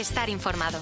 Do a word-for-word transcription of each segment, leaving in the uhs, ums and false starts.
estar informado.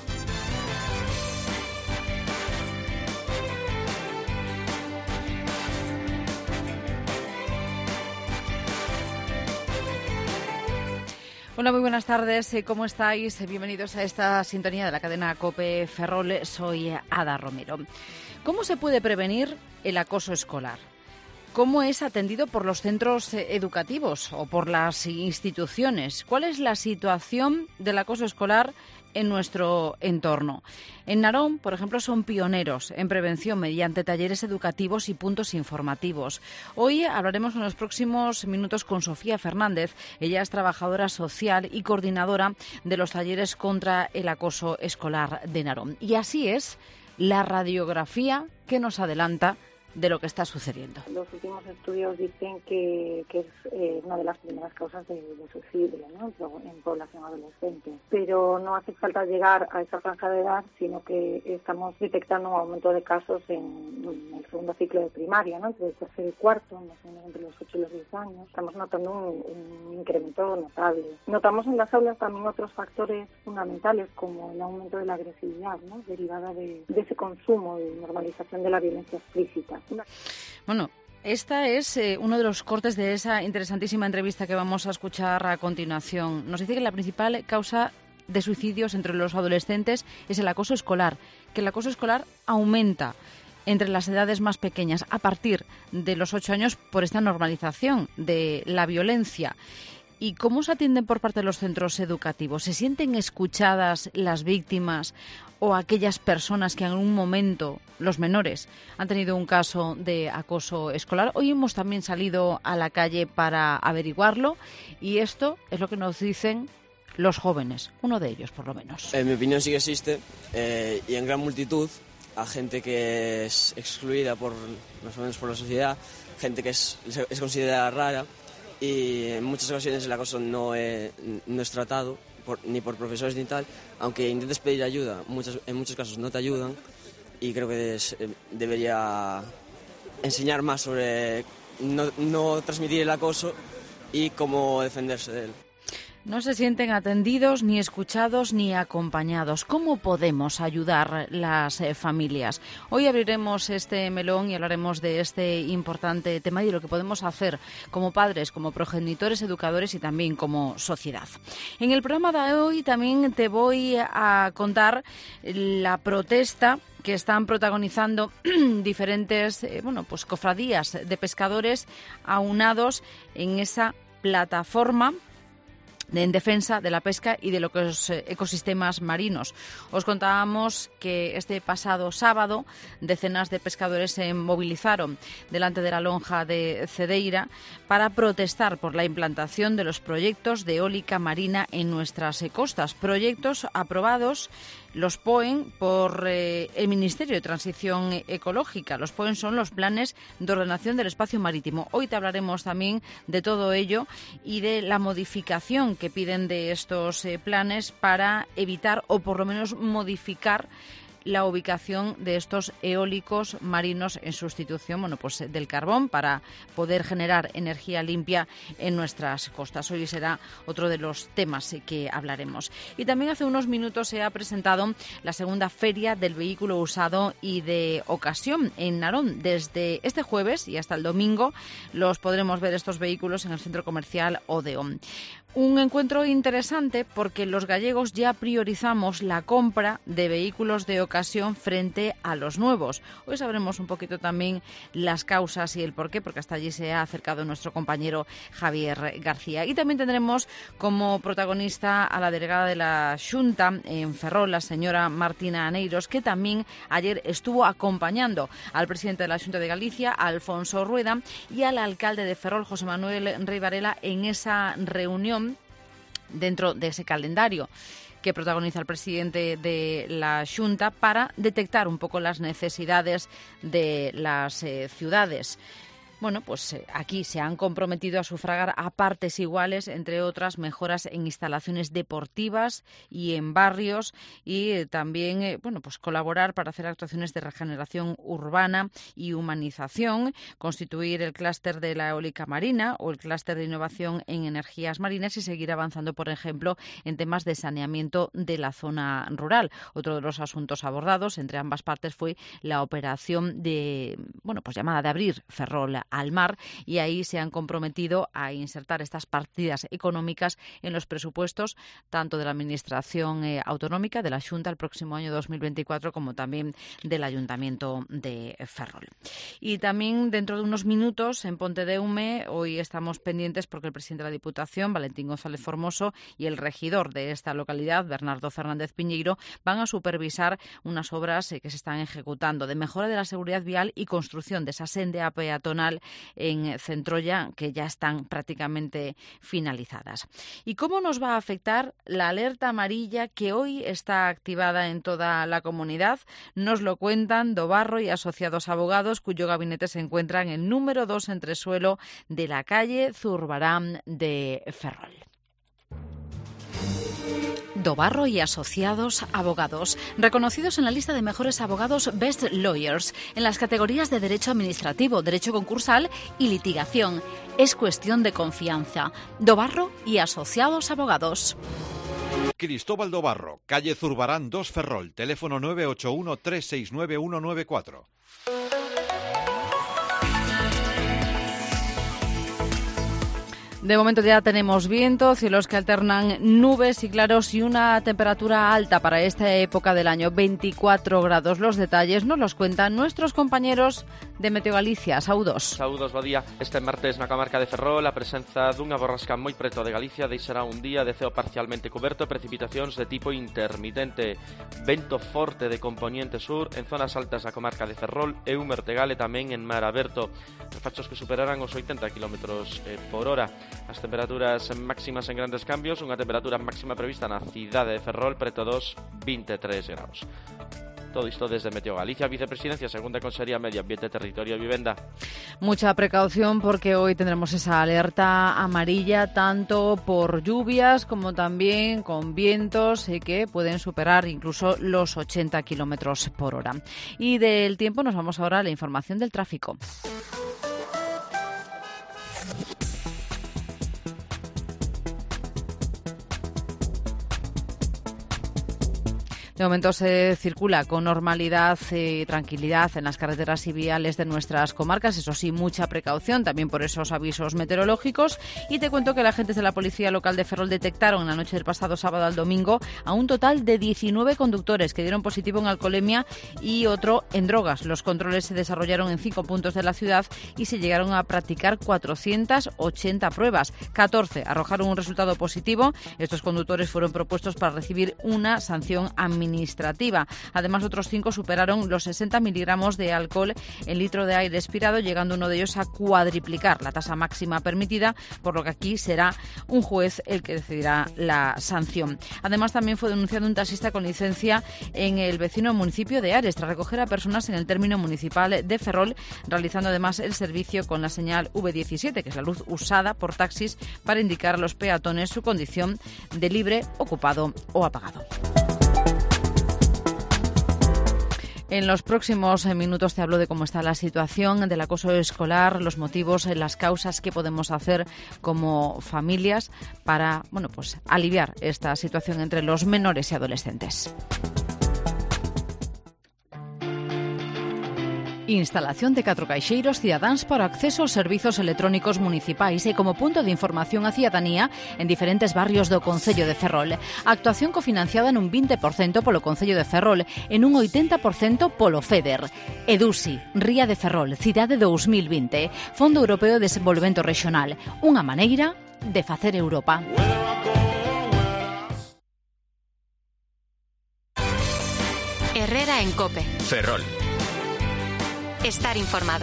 Hola, muy buenas tardes. ¿Cómo estáis? Bienvenidos a esta sintonía de la cadena COPE Ferrol. Soy Ada Romero. ¿Cómo se puede prevenir el acoso escolar? ¿Cómo es atendido por los centros educativos o por las instituciones? ¿Cuál es la situación del acoso escolar en nuestro entorno? En Narón, por ejemplo, son pioneros en prevención mediante talleres educativos y puntos informativos. Hoy hablaremos en los próximos minutos con Sofía Fernández. Ella es trabajadora social y coordinadora de los talleres contra el acoso escolar de Narón. Y así es la radiografía que nos adelanta de lo que está sucediendo. Los últimos estudios dicen que, que es eh, una de las primeras causas de, de suicidio, ¿no?, en población adolescente. Pero no hace falta llegar a esa franja de edad, sino que estamos detectando un aumento de casos en, en el segundo ciclo de primaria, ¿no?, entre el tercero y cuarto, más o menos entre los ocho y los diez años. Estamos notando un, un incremento notable. Notamos en las aulas también otros factores fundamentales, como el aumento de la agresividad, ¿no?, derivada de, de ese consumo y normalización de la violencia explícita. Bueno, esta es eh, uno de los cortes de esa interesantísima entrevista que vamos a escuchar a continuación. Nos dice que la principal causa de suicidios entre los adolescentes es el acoso escolar, que el acoso escolar aumenta entre las edades más pequeñas, a partir de los ocho años, por esta normalización de la violencia. ¿Y cómo se atienden por parte de los centros educativos? ¿Se sienten escuchadas las víctimas o aquellas personas que en algún momento, los menores, han tenido un caso de acoso escolar? Hoy hemos también salido a la calle para averiguarlo y esto es lo que nos dicen los jóvenes, uno de ellos por lo menos. En mi opinión sí que existe eh, y en gran multitud, a gente que es excluida por, más o menos por la sociedad, gente que es, es considerada rara. Y en muchas ocasiones el acoso no es, no es tratado por, ni por profesores ni tal, aunque intentes pedir ayuda, muchas, en muchos casos no te ayudan, y creo que es, debería enseñar más sobre no, no transmitir el acoso y cómo defenderse de él. No se sienten atendidos, ni escuchados, ni acompañados. ¿Cómo podemos ayudar las eh, familias? Hoy abriremos este melón y hablaremos de este importante tema y de lo que podemos hacer como padres, como progenitores, educadores y también como sociedad. En el programa de hoy también te voy a contar la protesta que están protagonizando diferentes eh, bueno, pues cofradías de pescadores aunados en esa plataforma en defensa de la pesca y de los ecosistemas marinos. Os contábamos que este pasado sábado decenas de pescadores se movilizaron delante de la lonja de Cedeira para protestar por la implantación de los proyectos de eólica marina en nuestras costas. Proyectos aprobados, los P O E N, por eh, el Ministerio de Transición Ecológica. Los P O E N son los planes de ordenación del espacio marítimo. Hoy te hablaremos también de todo ello y de la modificación que piden de estos eh, planes para evitar o por lo menos modificar la ubicación de estos eólicos marinos en sustitución, bueno, pues del carbón, para poder generar energía limpia en nuestras costas. Hoy será otro de los temas que hablaremos. Y también hace unos minutos se ha presentado la segunda feria del vehículo usado y de ocasión en Narón. Desde este jueves y hasta el domingo los podremos ver, estos vehículos, en el centro comercial Odeón. Un encuentro interesante porque los gallegos ya priorizamos la compra de vehículos de ocasión frente a los nuevos. Hoy sabremos un poquito también las causas y el porqué, porque hasta allí se ha acercado nuestro compañero Javier García. Y también tendremos como protagonista a la delegada de la Xunta en Ferrol, la señora Martina Aneiros, que también ayer estuvo acompañando al presidente de la Xunta de Galicia, Alfonso Rueda, y al alcalde de Ferrol, José Manuel Rey Varela, en esa reunión dentro de ese calendario que protagoniza el presidente de la Xunta para detectar un poco las necesidades de las eh, ciudades. Bueno, pues eh, aquí se han comprometido a sufragar a partes iguales, entre otras, mejoras en instalaciones deportivas y en barrios y eh, también, eh, bueno, pues colaborar para hacer actuaciones de regeneración urbana y humanización, constituir el clúster de la eólica marina o el clúster de innovación en energías marinas y seguir avanzando, por ejemplo, en temas de saneamiento de la zona rural. Otro de los asuntos abordados entre ambas partes fue la operación de, bueno, pues llamada de abrir Ferrol al mar, y ahí se han comprometido a insertar estas partidas económicas en los presupuestos tanto de la Administración eh, Autonómica de la Xunta el próximo año dos mil veinticuatro como también del Ayuntamiento de Ferrol. Y también dentro de unos minutos en Pontedeume, hoy estamos pendientes porque el presidente de la Diputación, Valentín González Formoso, y el regidor de esta localidad, Bernardo Fernández Piñeiro, van a supervisar unas obras eh, que se están ejecutando de mejora de la seguridad vial y construcción de esa senda peatonal en Centrolla, que ya están prácticamente finalizadas. ¿Y cómo nos va a afectar la alerta amarilla que hoy está activada en toda la comunidad? Nos lo cuentan Dobarro y Asociados Abogados, cuyo gabinete se encuentra en el número dos entresuelo de la calle Zurbarán de Ferrol. Dobarro y Asociados Abogados, reconocidos en la lista de mejores abogados Best Lawyers en las categorías de Derecho Administrativo, Derecho Concursal y Litigación. Es cuestión de confianza. Dobarro y Asociados Abogados. Cristóbal Dobarro, calle Zurbarán dos Ferrol, teléfono nueve ocho uno, tres seis nueve, uno nueve cuatro. De momento ya tenemos viento, cielos que alternan nubes y claros y una temperatura alta para esta época del año, veinticuatro grados. Los detalles nos los cuentan nuestros compañeros de Meteo Galicia. Saúdos. Saúdos, bo día. Este martes na comarca de Ferrol a presenza dunha borrasca moi preto de Galicia deixará un día de ceo parcialmente coberto e precipitacións de tipo intermitente. Vento forte de componente sur en zonas altas da comarca de Ferrol e un mertegal e tamén en mar aberto. Refachos que superarán os oitenta kilómetros por hora. As temperaturas máximas en grandes cambios, unha temperatura máxima prevista na cidade de Ferrol preto dos vinte e tres graus. Todo isto desde Meteo Galicia, Vicepresidencia, Segunda Consejería Medio Ambiente, Territorio y Vivienda. Mucha precaución porque hoy tendremos esa alerta amarilla tanto por lluvias como también con vientos eh, que pueden superar incluso los ochenta kilómetros por hora. Y del tiempo nos vamos ahora a la información del tráfico. De momento se circula con normalidad y tranquilidad en las carreteras y viales de nuestras comarcas. Eso sí, mucha precaución también por esos avisos meteorológicos. Y te cuento que los agentes de la Policía Local de Ferrol detectaron en la noche del pasado sábado al domingo a un total de diecinueve conductores que dieron positivo en alcoholemia y otro en drogas. Los controles se desarrollaron en cinco puntos de la ciudad y se llegaron a practicar cuatrocientas ochenta pruebas. catorce arrojaron un resultado positivo. Estos conductores fueron propuestos para recibir una sanción administrativa. administrativa. Además, otros cinco superaron los sesenta miligramos de alcohol en litro de aire expirado, llegando uno de ellos a cuadriplicar la tasa máxima permitida, por lo que aquí será un juez el que decidirá la sanción. Además, también fue denunciado un taxista con licencia en el vecino municipio de Ares, tras recoger a personas en el término municipal de Ferrol, realizando además el servicio con la señal V diecisiete, que es la luz usada por taxis para indicar a los peatones su condición de libre, ocupado o apagado. En los próximos minutos te hablo de cómo está la situación del acoso escolar, los motivos, las causas que podemos hacer como familias para, bueno, pues aliviar esta situación entre los menores y adolescentes. Instalación de catro caixeiros cidadáns para acceso aos servizos electrónicos municipais e como punto de información á cidadanía en diferentes barrios do Concello de Ferrol. Actuación cofinanciada nun vinte por cento polo Concello de Ferrol e nun oitenta por cento polo FEDER. EDUSI, Ría de Ferrol, Cidade dous mil vinte, Fondo Europeo de Desenvolvemento Regional, unha maneira de facer Europa. Herrera en COPE. Ferrol. Estar informado.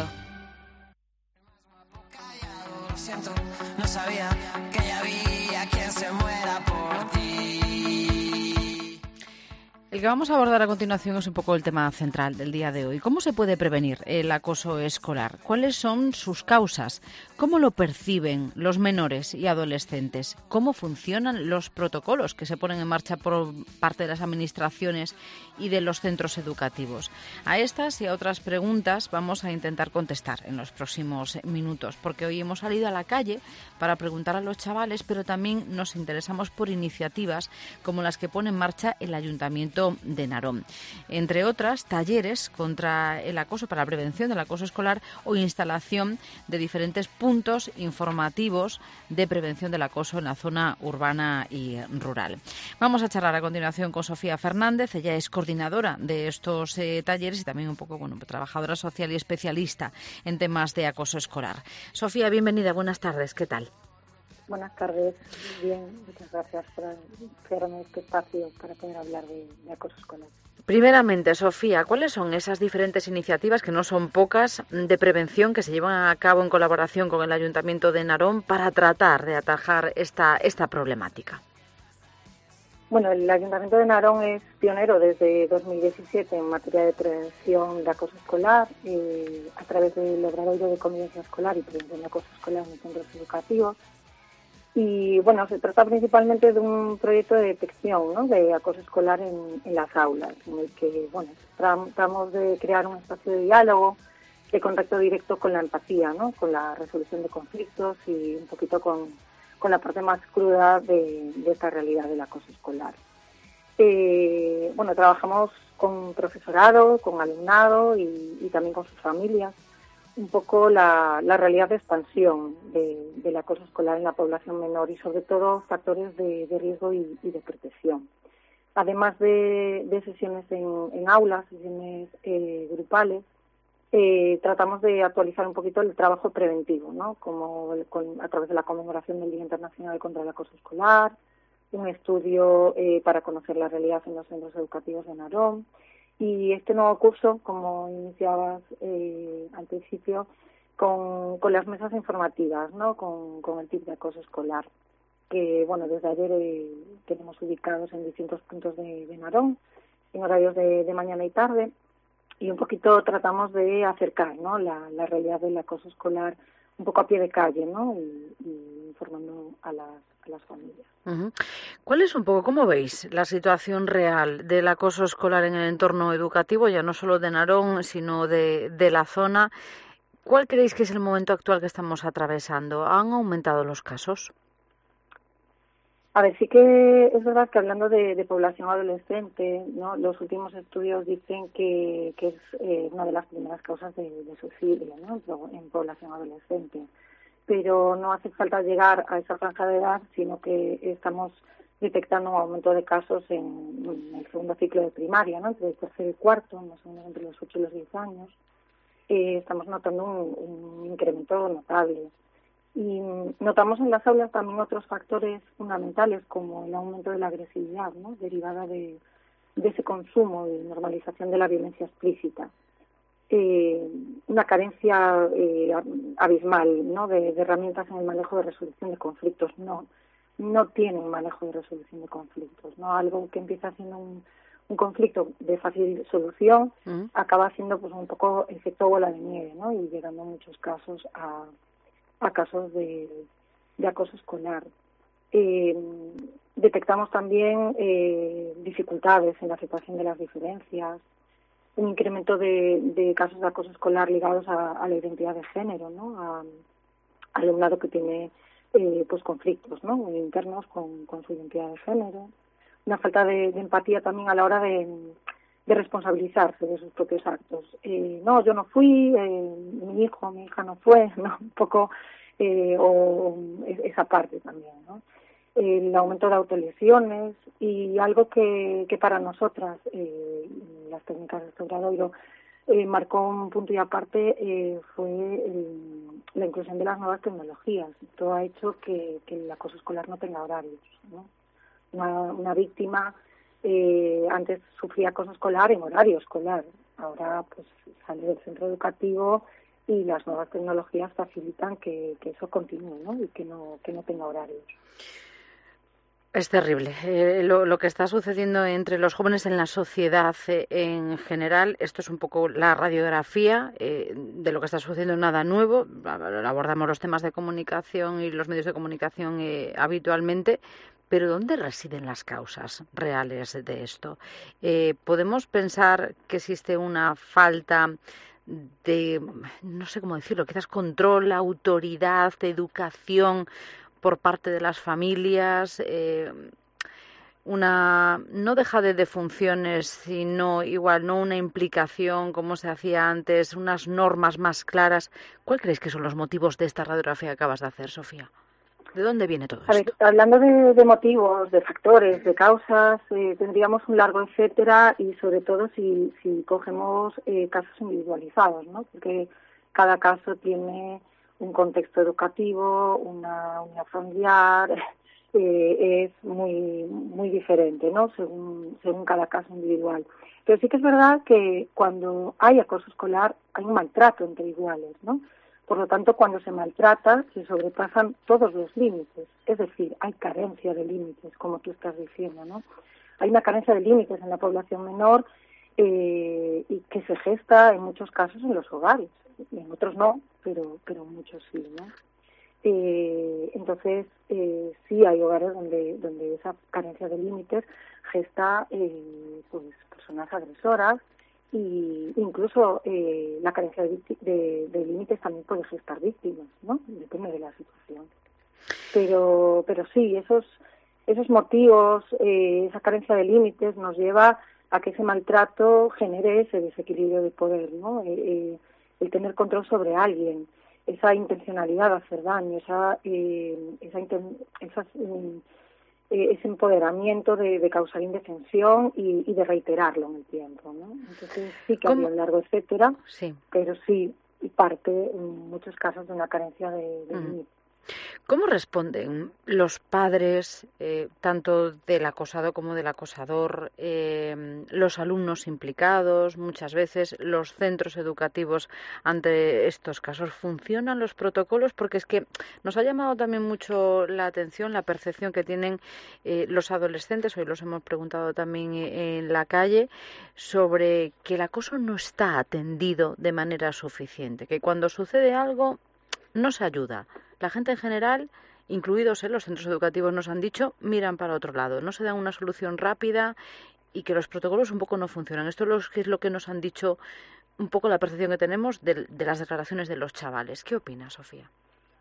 No sabía que ya había quien se muera por ti. El que vamos a abordar a continuación es un poco el tema central del día de hoy. ¿Cómo se puede prevenir el acoso escolar? ¿Cuáles son sus causas? ¿Cómo lo perciben los menores y adolescentes? ¿Cómo funcionan los protocolos que se ponen en marcha por parte de las administraciones y de los centros educativos? A estas y a otras preguntas vamos a intentar contestar en los próximos minutos, porque hoy hemos salido a la calle para preguntar a los chavales, pero también nos interesamos por iniciativas como las que pone en marcha el Ayuntamiento de Narón. Entre otras, talleres contra el acoso, para la prevención del acoso escolar, o instalación de diferentes puntos informativos de prevención del acoso en la zona urbana y rural. Vamos a charlar a continuación con Sofía Fernández. Ella es coordinadora de estos eh, talleres y también un poco, bueno, trabajadora social y especialista en temas de acoso escolar. Sofía, bienvenida, buenas tardes, ¿qué tal? Buenas tardes, bien, muchas gracias por crearme este espacio para poder hablar de, de acoso escolar. Primeramente, Sofía, ¿cuáles son esas diferentes iniciativas, que no son pocas, de prevención que se llevan a cabo en colaboración con el Ayuntamiento de Narón para tratar de atajar esta, esta problemática? Bueno, el Ayuntamiento de Narón es pionero desde dos mil diecisiete en materia de prevención de acoso escolar, eh, a través del Obradoiro de Convivencia Escolar y Prevención de Acoso Escolar en los centros educativos. Y bueno, se trata principalmente de un proyecto de detección, ¿no?, de acoso escolar en, en las aulas, en el que, bueno, tratamos de crear un espacio de diálogo, de contacto directo con la empatía, ¿no?, con la resolución de conflictos y un poquito con, con la parte más cruda de, de esta realidad del acoso escolar. Eh, bueno, trabajamos con profesorado, con alumnado y, y también con sus familias, un poco la, la realidad de expansión de, del acoso escolar en la población menor y sobre todo factores de, de riesgo y, y de protección. Además de, de sesiones en, en aulas, sesiones eh, grupales, eh, tratamos de actualizar un poquito el trabajo preventivo, ¿no?, como el, con, a través de la conmemoración del Día Internacional contra el Acoso Escolar, un estudio eh, para conocer la realidad en los centros educativos de Narón. Y este nuevo curso, como iniciabas eh, al principio, con, con las mesas informativas, ¿no?, con, con el tip de acoso escolar, que bueno, desde ayer eh, tenemos ubicados en distintos puntos de, de Narón, en horarios de, de mañana y tarde, y un poquito tratamos de acercar, ¿no?, la, la realidad del acoso escolar un poco a pie de calle, ¿no?, y, y informando a las, a las familias. Uh-huh. ¿Cuál es un poco, cómo veis la situación real del acoso escolar en el entorno educativo, ya no solo de Narón, sino de, de la zona? ¿Cuál creéis que es el momento actual que estamos atravesando? ¿Han aumentado los casos? A ver, sí que es verdad que hablando de, de población adolescente, ¿no?, los últimos estudios dicen que, que es eh, una de las primeras causas de, de suicidio, ¿no?, en población adolescente. Pero no hace falta llegar a esa franja de edad, sino que estamos detectando un aumento de casos en, en el segundo ciclo de primaria, ¿no?, entre el tercero y cuarto, más o menos entre los ocho y los diez años. Eh, estamos notando un, un incremento notable. Y notamos en las aulas también otros factores fundamentales, como el aumento de la agresividad, ¿no?, derivada de, de ese consumo y normalización de la violencia explícita. Eh, una carencia eh, abismal, ¿no?, de, de herramientas en el manejo de resolución de conflictos. No, no tienen manejo de resolución de conflictos, ¿no? Algo que empieza siendo un, un conflicto de fácil solución, mm. acaba siendo pues un poco efecto bola de nieve, ¿no?, y llegando en muchos casos a a casos de, de acoso escolar. Eh, detectamos también eh, dificultades en la aceptación de las diferencias, un incremento de, de casos de acoso escolar ligados a, a la identidad de género, ¿no?, a, al alumnado que tiene eh, pues conflictos, ¿no?, internos con, con su identidad de género, una falta de, de empatía también a la hora de, de responsabilizarse de sus propios actos. Eh, no, yo no fui, eh, mi hijo, mi hija no fue, ¿no?, un poco, eh, o esa parte también, ¿no? El aumento de autolesiones y algo que, que para nosotras, eh, las técnicas de Obradoiro, eh, marcó un punto y aparte, eh, fue el, la inclusión de las nuevas tecnologías. Esto ha hecho que, que el acoso escolar no tenga horarios, ¿no? Una, una víctima eh, antes sufría acoso escolar en horario escolar, ahora pues sale del centro educativo y las nuevas tecnologías facilitan que, que eso continúe, ¿no?, y que no, que no tenga horarios. Es terrible. Eh, lo, lo que está sucediendo entre los jóvenes en la sociedad eh, en general, esto es un poco la radiografía eh, de lo que está sucediendo, nada nuevo. Abordamos los temas de comunicación y los medios de comunicación eh, habitualmente, pero ¿dónde residen las causas reales de esto? Eh, ¿Podemos pensar que existe una falta de, no sé cómo decirlo, quizás control, autoridad, educación por parte de las familias, eh, una no deja de defunciones, sino igual no una implicación como se hacía antes, unas normas más claras? ¿Cuál crees que son los motivos de esta radiografía que acabas de hacer, Sofía? ¿De dónde viene todo esto? A ver, hablando de, de motivos, de factores, de causas, eh, tendríamos un largo etcétera, y sobre todo si, si cogemos eh, casos individualizados, ¿no? Porque cada caso tiene un contexto educativo, una unidad familiar, eh, es muy muy diferente, ¿no? Según según cada caso individual. Pero sí que es verdad que cuando hay acoso escolar hay un maltrato entre iguales, ¿no? Por lo tanto, cuando se maltrata, se sobrepasan todos los límites. Es decir, hay carencia de límites, como tú estás diciendo, ¿no? Hay una carencia de límites en la población menor eh, y que se gesta en muchos casos en los hogares. En otros no, pero pero muchos sí, ¿no? Eh, entonces, eh, sí hay hogares donde donde esa carencia de límites gesta eh, pues personas agresoras, y incluso eh, la carencia de, de, de límites también puede gestar víctimas, ¿no? Depende de la situación. Pero pero sí, esos esos motivos, eh, esa carencia de límites nos lleva a que ese maltrato genere ese desequilibrio de poder, ¿no? Eh, eh, el tener control sobre alguien, esa intencionalidad de hacer daño, esa eh, esa, inten, esa eh, ese empoderamiento de, de causar indefensión y, y de reiterarlo en el tiempo, ¿no? Entonces sí que había un largo etcétera, sí. Pero sí parte en muchos casos de una carencia de, de mm. límites. ¿Cómo responden los padres, eh, tanto del acosado como del acosador, eh, los alumnos implicados, muchas veces los centros educativos ante estos casos? ¿Funcionan los protocolos? Porque es que nos ha llamado también mucho la atención la percepción que tienen eh, los adolescentes, hoy los hemos preguntado también en la calle, sobre que el acoso no está atendido de manera suficiente, que cuando sucede algo no se ayuda. La gente en general, incluidos en los centros educativos, nos han dicho, miran para otro lado, no se da una solución rápida y que los protocolos un poco no funcionan. Esto es lo que nos han dicho, un poco la percepción que tenemos de, de las declaraciones de los chavales. ¿Qué opinas, Sofía?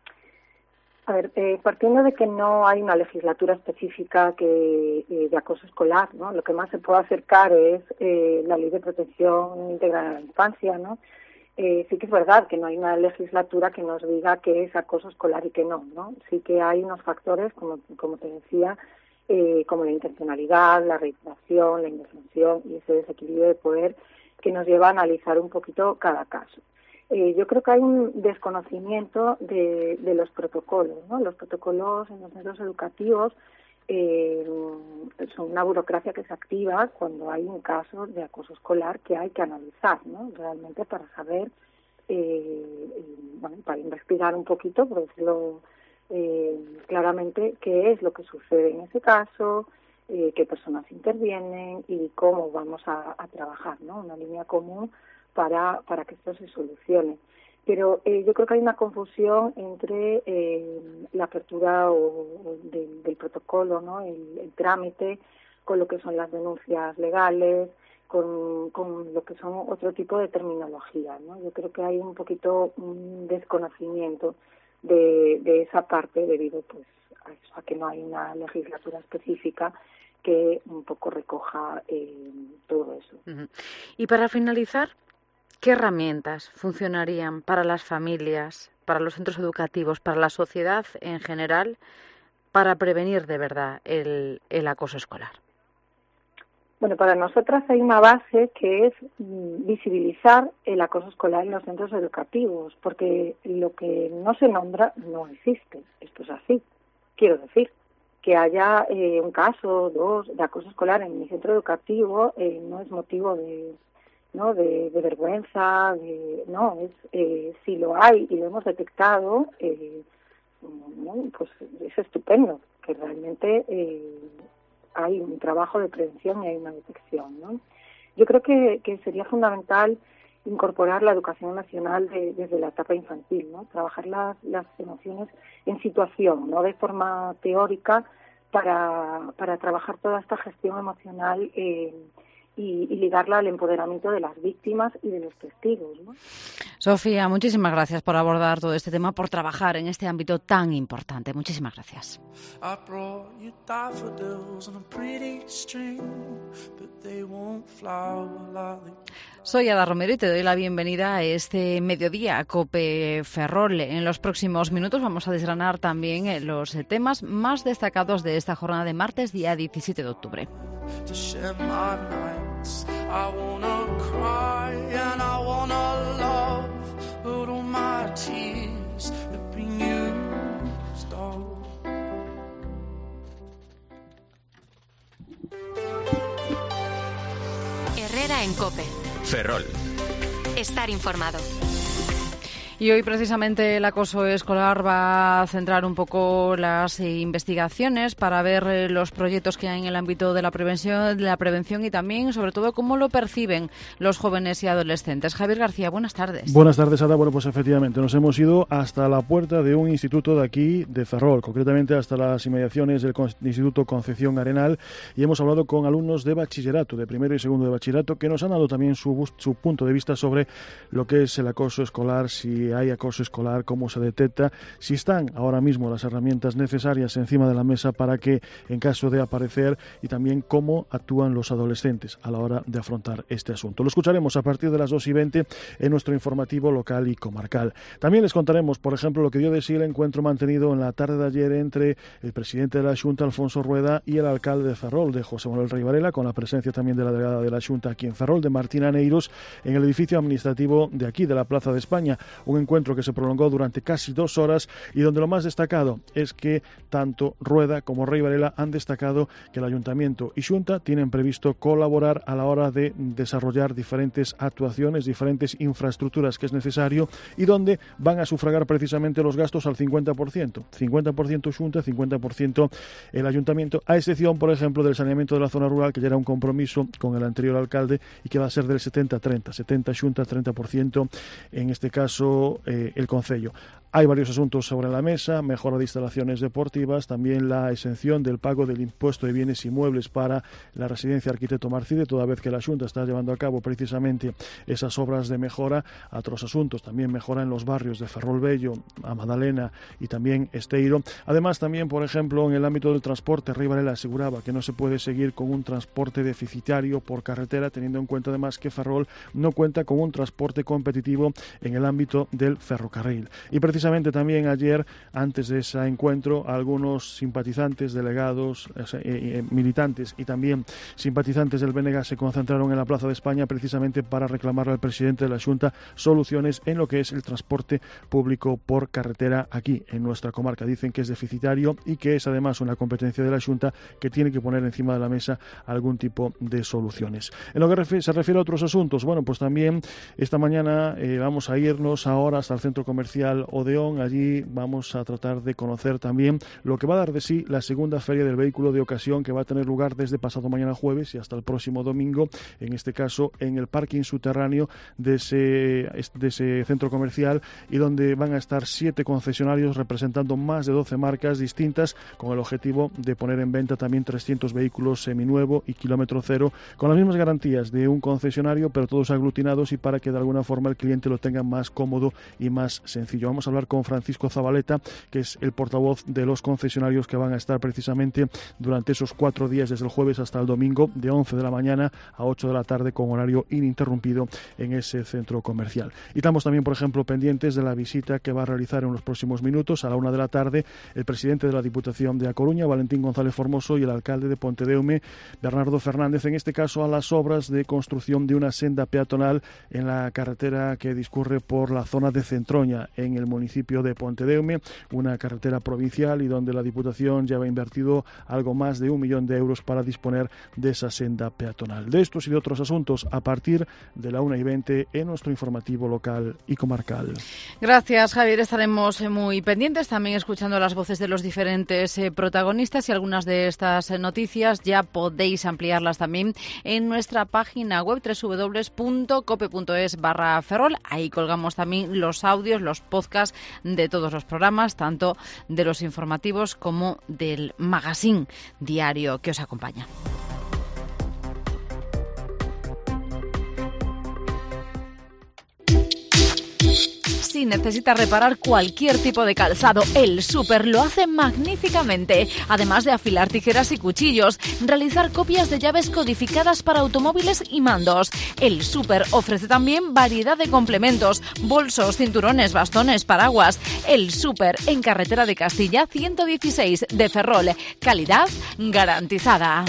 A ver, eh, partiendo de que no hay una legislatura específica que eh, de acoso escolar, ¿no? Lo que más se puede acercar es eh, la Ley de Protección Integral a la Infancia, ¿no? Eh, sí que es verdad que no hay una legislatura que nos diga qué es acoso escolar y qué no, ¿no? Sí que hay unos factores, como, como te decía, eh, como la intencionalidad, la reiteración, la indefensión y ese desequilibrio de poder que nos lleva a analizar un poquito cada caso. Eh, yo creo que hay un desconocimiento de, de los protocolos, ¿no? Los protocolos en los centros educativos Eh, son una burocracia que se activa cuando hay un caso de acoso escolar que hay que analizar, ¿no? Realmente para saber, eh, bueno, para investigar un poquito, por decirlo eh, claramente, qué es lo que sucede en ese caso, eh, qué personas intervienen y cómo vamos a, a trabajar, ¿no? Una línea común para, para que esto se solucione. Pero eh, yo creo que hay una confusión entre eh, la apertura o, o de, del protocolo, ¿no? El, el trámite, con lo que son las denuncias legales, con, con lo que son otro tipo de terminología, ¿no? Yo creo que hay un poquito un desconocimiento de, de esa parte debido pues a, eso, a que no hay una legislatura específica que un poco recoja eh, todo eso. Uh-huh. Y para finalizar, ¿qué herramientas funcionarían para las familias, para los centros educativos, para la sociedad en general, para prevenir de verdad el, el acoso escolar? Bueno, para nosotras hay una base que es visibilizar el acoso escolar en los centros educativos, porque lo que no se nombra no existe. Esto es así. Quiero decir, que haya eh, un caso o dos de acoso escolar en mi centro educativo eh, no es motivo de... ¿no? De, de vergüenza, de, no, es eh, si lo hay y lo hemos detectado, eh, ¿no? Pues es estupendo, que realmente eh, hay un trabajo de prevención y hay una detección, ¿no? Yo creo que, que sería fundamental incorporar la educación emocional de, desde la etapa infantil, ¿no? Trabajar las, las emociones en situación, no de forma teórica, para, para trabajar toda esta gestión emocional eh, y, y ligarla al empoderamiento de las víctimas y de los testigos, ¿no? Sofía, muchísimas gracias por abordar todo este tema, por trabajar en este ámbito tan importante. Muchísimas gracias. Soy Ada Romero y te doy la bienvenida a este mediodía COPE Ferrol. En los próximos minutos vamos a desgranar también los temas más destacados de esta jornada de martes, día diecisiete de octubre. Herrera en COPE. Ferrol. Estar informado. Y hoy precisamente el acoso escolar va a centrar un poco las investigaciones para ver los proyectos que hay en el ámbito de la prevención, de la prevención y también, sobre todo, cómo lo perciben los jóvenes y adolescentes. Javier García, buenas tardes. Buenas tardes, Ada. Bueno, pues efectivamente nos hemos ido hasta la puerta de un instituto de aquí, de Ferrol, concretamente hasta las inmediaciones del Instituto Concepción Arenal, y hemos hablado con alumnos de bachillerato, de primero y segundo de bachillerato, que nos han dado también su, su punto de vista sobre lo que es el acoso escolar, si hay acoso escolar, cómo se detecta, si están ahora mismo las herramientas necesarias encima de la mesa para que, en caso de aparecer, y también cómo actúan los adolescentes a la hora de afrontar este asunto. Lo escucharemos a partir de las dos y veinte en nuestro informativo local y comarcal. También les contaremos, por ejemplo, lo que dio de sí el encuentro mantenido en la tarde de ayer entre el presidente de la Xunta, Alfonso Rueda, y el alcalde de Ferrol, de José Manuel Rey Varela, con la presencia también de la delegada de la Xunta aquí en Ferrol, de Martina Neiros, en el edificio administrativo de aquí, de la Plaza de España. Un encuentro que se prolongó durante casi dos horas y donde lo más destacado es que tanto Rueda como Rey Varela han destacado que el Ayuntamiento y Xunta tienen previsto colaborar a la hora de desarrollar diferentes actuaciones, diferentes infraestructuras que es necesario, y donde van a sufragar precisamente los gastos al cincuenta por ciento. cincuenta por ciento Xunta, cincuenta por ciento el Ayuntamiento, a excepción, por ejemplo, del saneamiento de la zona rural, que ya era un compromiso con el anterior alcalde y que va a ser del setenta treinta. setenta Xunta, treinta por ciento en este caso eh, el concello. Hay varios asuntos sobre la mesa: mejora de instalaciones deportivas, también la exención del pago del impuesto de bienes inmuebles para la residencia Arquitecto Marcide, toda vez que la Xunta está llevando a cabo precisamente esas obras de mejora. A otros asuntos, también mejora en los barrios de Ferrol Bello, a Madalena y también Esteiro. Además, también, por ejemplo, en el ámbito del transporte, Rey Varela aseguraba que no se puede seguir con un transporte deficitario por carretera, teniendo en cuenta además que Ferrol no cuenta con un transporte competitivo en el ámbito del ferrocarril. Y precisamente también ayer, antes de ese encuentro, algunos simpatizantes, delegados, eh, eh, militantes y también simpatizantes del B N G se concentraron en la Plaza de España precisamente para reclamarle al presidente de la Xunta soluciones en lo que es el transporte público por carretera aquí en nuestra comarca. Dicen que es deficitario y que es además una competencia de la Xunta que tiene que poner encima de la mesa algún tipo de soluciones. En lo que refiere, se refiere a otros asuntos, bueno, pues también esta mañana eh, vamos a irnos ahora hasta el centro comercial Odeón. Allí vamos a tratar de conocer también lo que va a dar de sí la segunda feria del vehículo de ocasión, que va a tener lugar desde pasado mañana jueves y hasta el próximo domingo, en este caso en el parking subterráneo de ese, de ese centro comercial, y donde van a estar siete concesionarios representando más de doce marcas distintas, con el objetivo de poner en venta también trescientos vehículos seminuevo y kilómetro cero, con las mismas garantías de un concesionario, pero todos aglutinados, y para que de alguna forma el cliente lo tenga más cómodo y más sencillo. Vamos a hablar con Francisco Zabaleta, que es el portavoz de los concesionarios que van a estar precisamente durante esos cuatro días, desde el jueves hasta el domingo, de once de la mañana a ocho de la tarde, con horario ininterrumpido en ese centro comercial. Y estamos también, por ejemplo, pendientes de la visita que va a realizar en los próximos minutos, a la una de la tarde, el presidente de la Diputación de A Coruña, Valentín González Formoso, y el alcalde de Pontedeume, Bernardo Fernández, en este caso a las obras de construcción de una senda peatonal en la carretera que discurre por la zona zona de Centroña, en el municipio de Pontedeume, una carretera provincial y donde la Diputación ya ha invertido algo más de un millón de euros para disponer de esa senda peatonal. De estos y de otros asuntos a partir de la una y veinte en nuestro informativo local y comarcal. Gracias, Javier. Estaremos muy pendientes, también escuchando las voces de los diferentes eh, protagonistas, y algunas de estas eh, noticias ya podéis ampliarlas también en nuestra página web doble u doble u doble u punto cope punto es barra Ferrol. Ahí colgamos también los audios, los podcasts de todos los programas, tanto de los informativos como del magazine diario que os acompaña. Si necesitas reparar cualquier tipo de calzado, El Súper lo hace magníficamente. Además de afilar tijeras y cuchillos, realizar copias de llaves codificadas para automóviles y mandos. El Súper ofrece también variedad de complementos, bolsos, cinturones, bastones, paraguas. El Súper, en Carretera de Castilla ciento dieciséis de Ferrol. Calidad garantizada.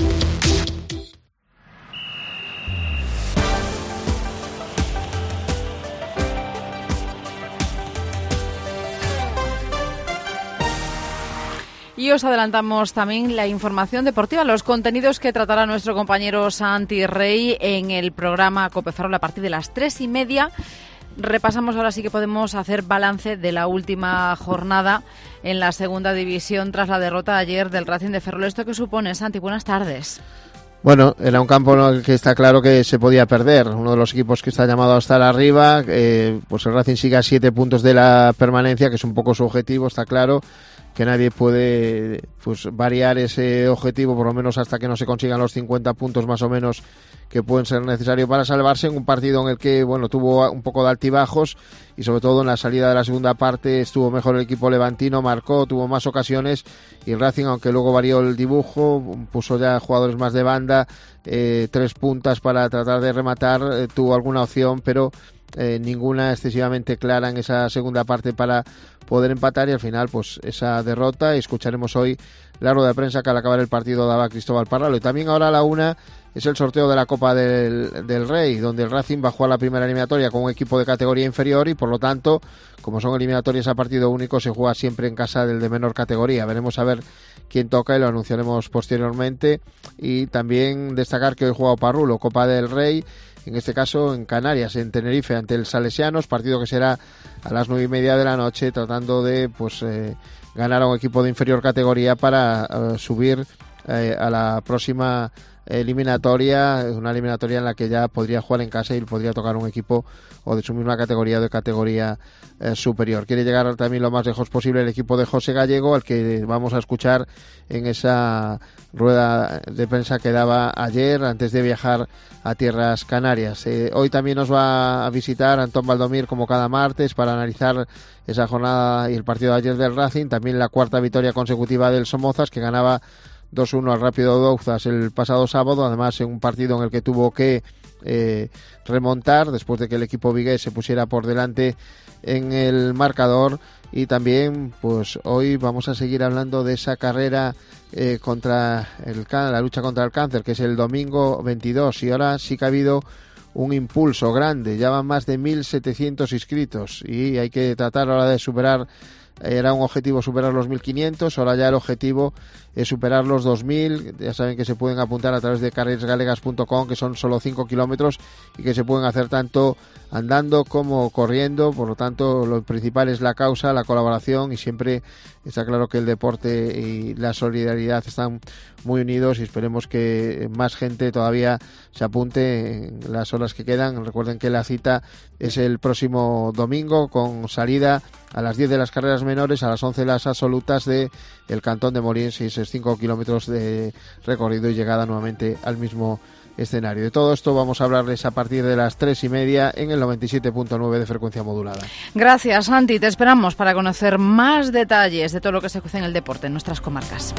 Y os adelantamos también la información deportiva, los contenidos que tratará nuestro compañero Santi Rey en el programa Cope Ferrol a partir de las tres y media. Repasamos ahora sí que podemos hacer balance de la última jornada en la segunda división tras la derrota ayer del Racing de Ferrol. ¿Esto qué supone, Santi? Buenas tardes. Bueno, era un campo en el que está claro que se podía perder. Uno de los equipos que está llamado a estar arriba, eh, pues el Racing sigue a siete puntos de la permanencia, que es un poco su objetivo, está claro que nadie puede pues variar ese objetivo, por lo menos hasta que no se consigan los cincuenta puntos más o menos que pueden ser necesarios para salvarse, en un partido en el que bueno tuvo un poco de altibajos y sobre todo en la salida de la segunda parte estuvo mejor el equipo levantino, marcó, tuvo más ocasiones, y el Racing, aunque luego varió el dibujo, puso ya jugadores más de banda, eh, tres puntas para tratar de rematar, eh, tuvo alguna opción, pero eh, ninguna excesivamente clara en esa segunda parte para poder empatar, y al final pues esa derrota. Y escucharemos hoy la rueda de prensa que al acabar el partido daba Cristóbal Parralo. Y también ahora a la una es el sorteo de la Copa del, del Rey, donde el Racing va a jugar la primera eliminatoria con un equipo de categoría inferior y por lo tanto, como son eliminatorias a partido único, se juega siempre en casa del de menor categoría. Veremos a ver quién toca y lo anunciaremos posteriormente. Y también destacar que hoy juega Parrulo, Copa del Rey, en este caso en Canarias, en Tenerife, ante el Salesianos, partido que será a las nueve y media de la noche, tratando de pues eh, ganar a un equipo de inferior categoría para uh, subir eh, a la próxima eliminatoria, una eliminatoria en la que ya podría jugar en casa y podría tocar un equipo o de su misma categoría o de categoría eh, superior. Quiere llegar también lo más lejos posible el equipo de José Gallego, al que vamos a escuchar en esa rueda de prensa que daba ayer antes de viajar a tierras canarias. Eh, hoy también nos va a visitar Antón Valdomir, como cada martes, para analizar esa jornada y el partido de ayer del Racing, también la cuarta victoria consecutiva del Somozas, que ganaba dos uno al Rápido Douzas el pasado sábado, además en un partido en el que tuvo que eh, remontar después de que el equipo vigués se pusiera por delante en el marcador. Y también pues hoy vamos a seguir hablando de esa carrera eh, contra el la lucha contra el cáncer, que es el domingo veintidós, y ahora sí que ha habido un impulso grande, ya van más de mil setecientos inscritos y hay que tratar ahora de superar. Era un objetivo superar los mil quinientos, ahora ya el objetivo es superar los dos mil. Ya saben que se pueden apuntar a través de carreras galegas punto com, que son solo cinco kilómetros y que se pueden hacer tanto andando como corriendo. Por lo tanto, lo principal es la causa, la colaboración, y siempre está claro que el deporte y la solidaridad están muy unidos, y esperemos que más gente todavía se apunte en las horas que quedan. Recuerden que la cita es el próximo domingo, con salida a las diez de las carreras menores, a las once las absolutas de el Cantón de Molins, y esos cinco kilómetros de recorrido y llegada nuevamente al mismo escenario. De todo esto vamos a hablarles a partir de las tres y media en el noventa y siete punto nueve de frecuencia modulada. Gracias, Santi. Te esperamos para conocer más detalles de todo lo que se cuece en el deporte en nuestras comarcas.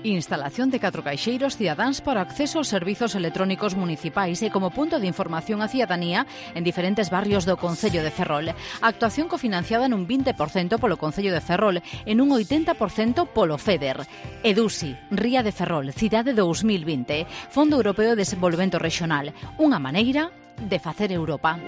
Instalación de catro caixeiros cidadáns para acceso aos servizos electrónicos municipais e como punto de información á cidadanía en diferentes barrios do Concello de Ferrol. Actuación cofinanciada nun vinte por cento polo Concello de Ferrol e nun oitenta por cento polo FEDER. EDUSI, Ría de Ferrol, Cidade dous mil vinte, Fondo Europeo de Desenvolvemento Regional, unha maneira de facer Europa.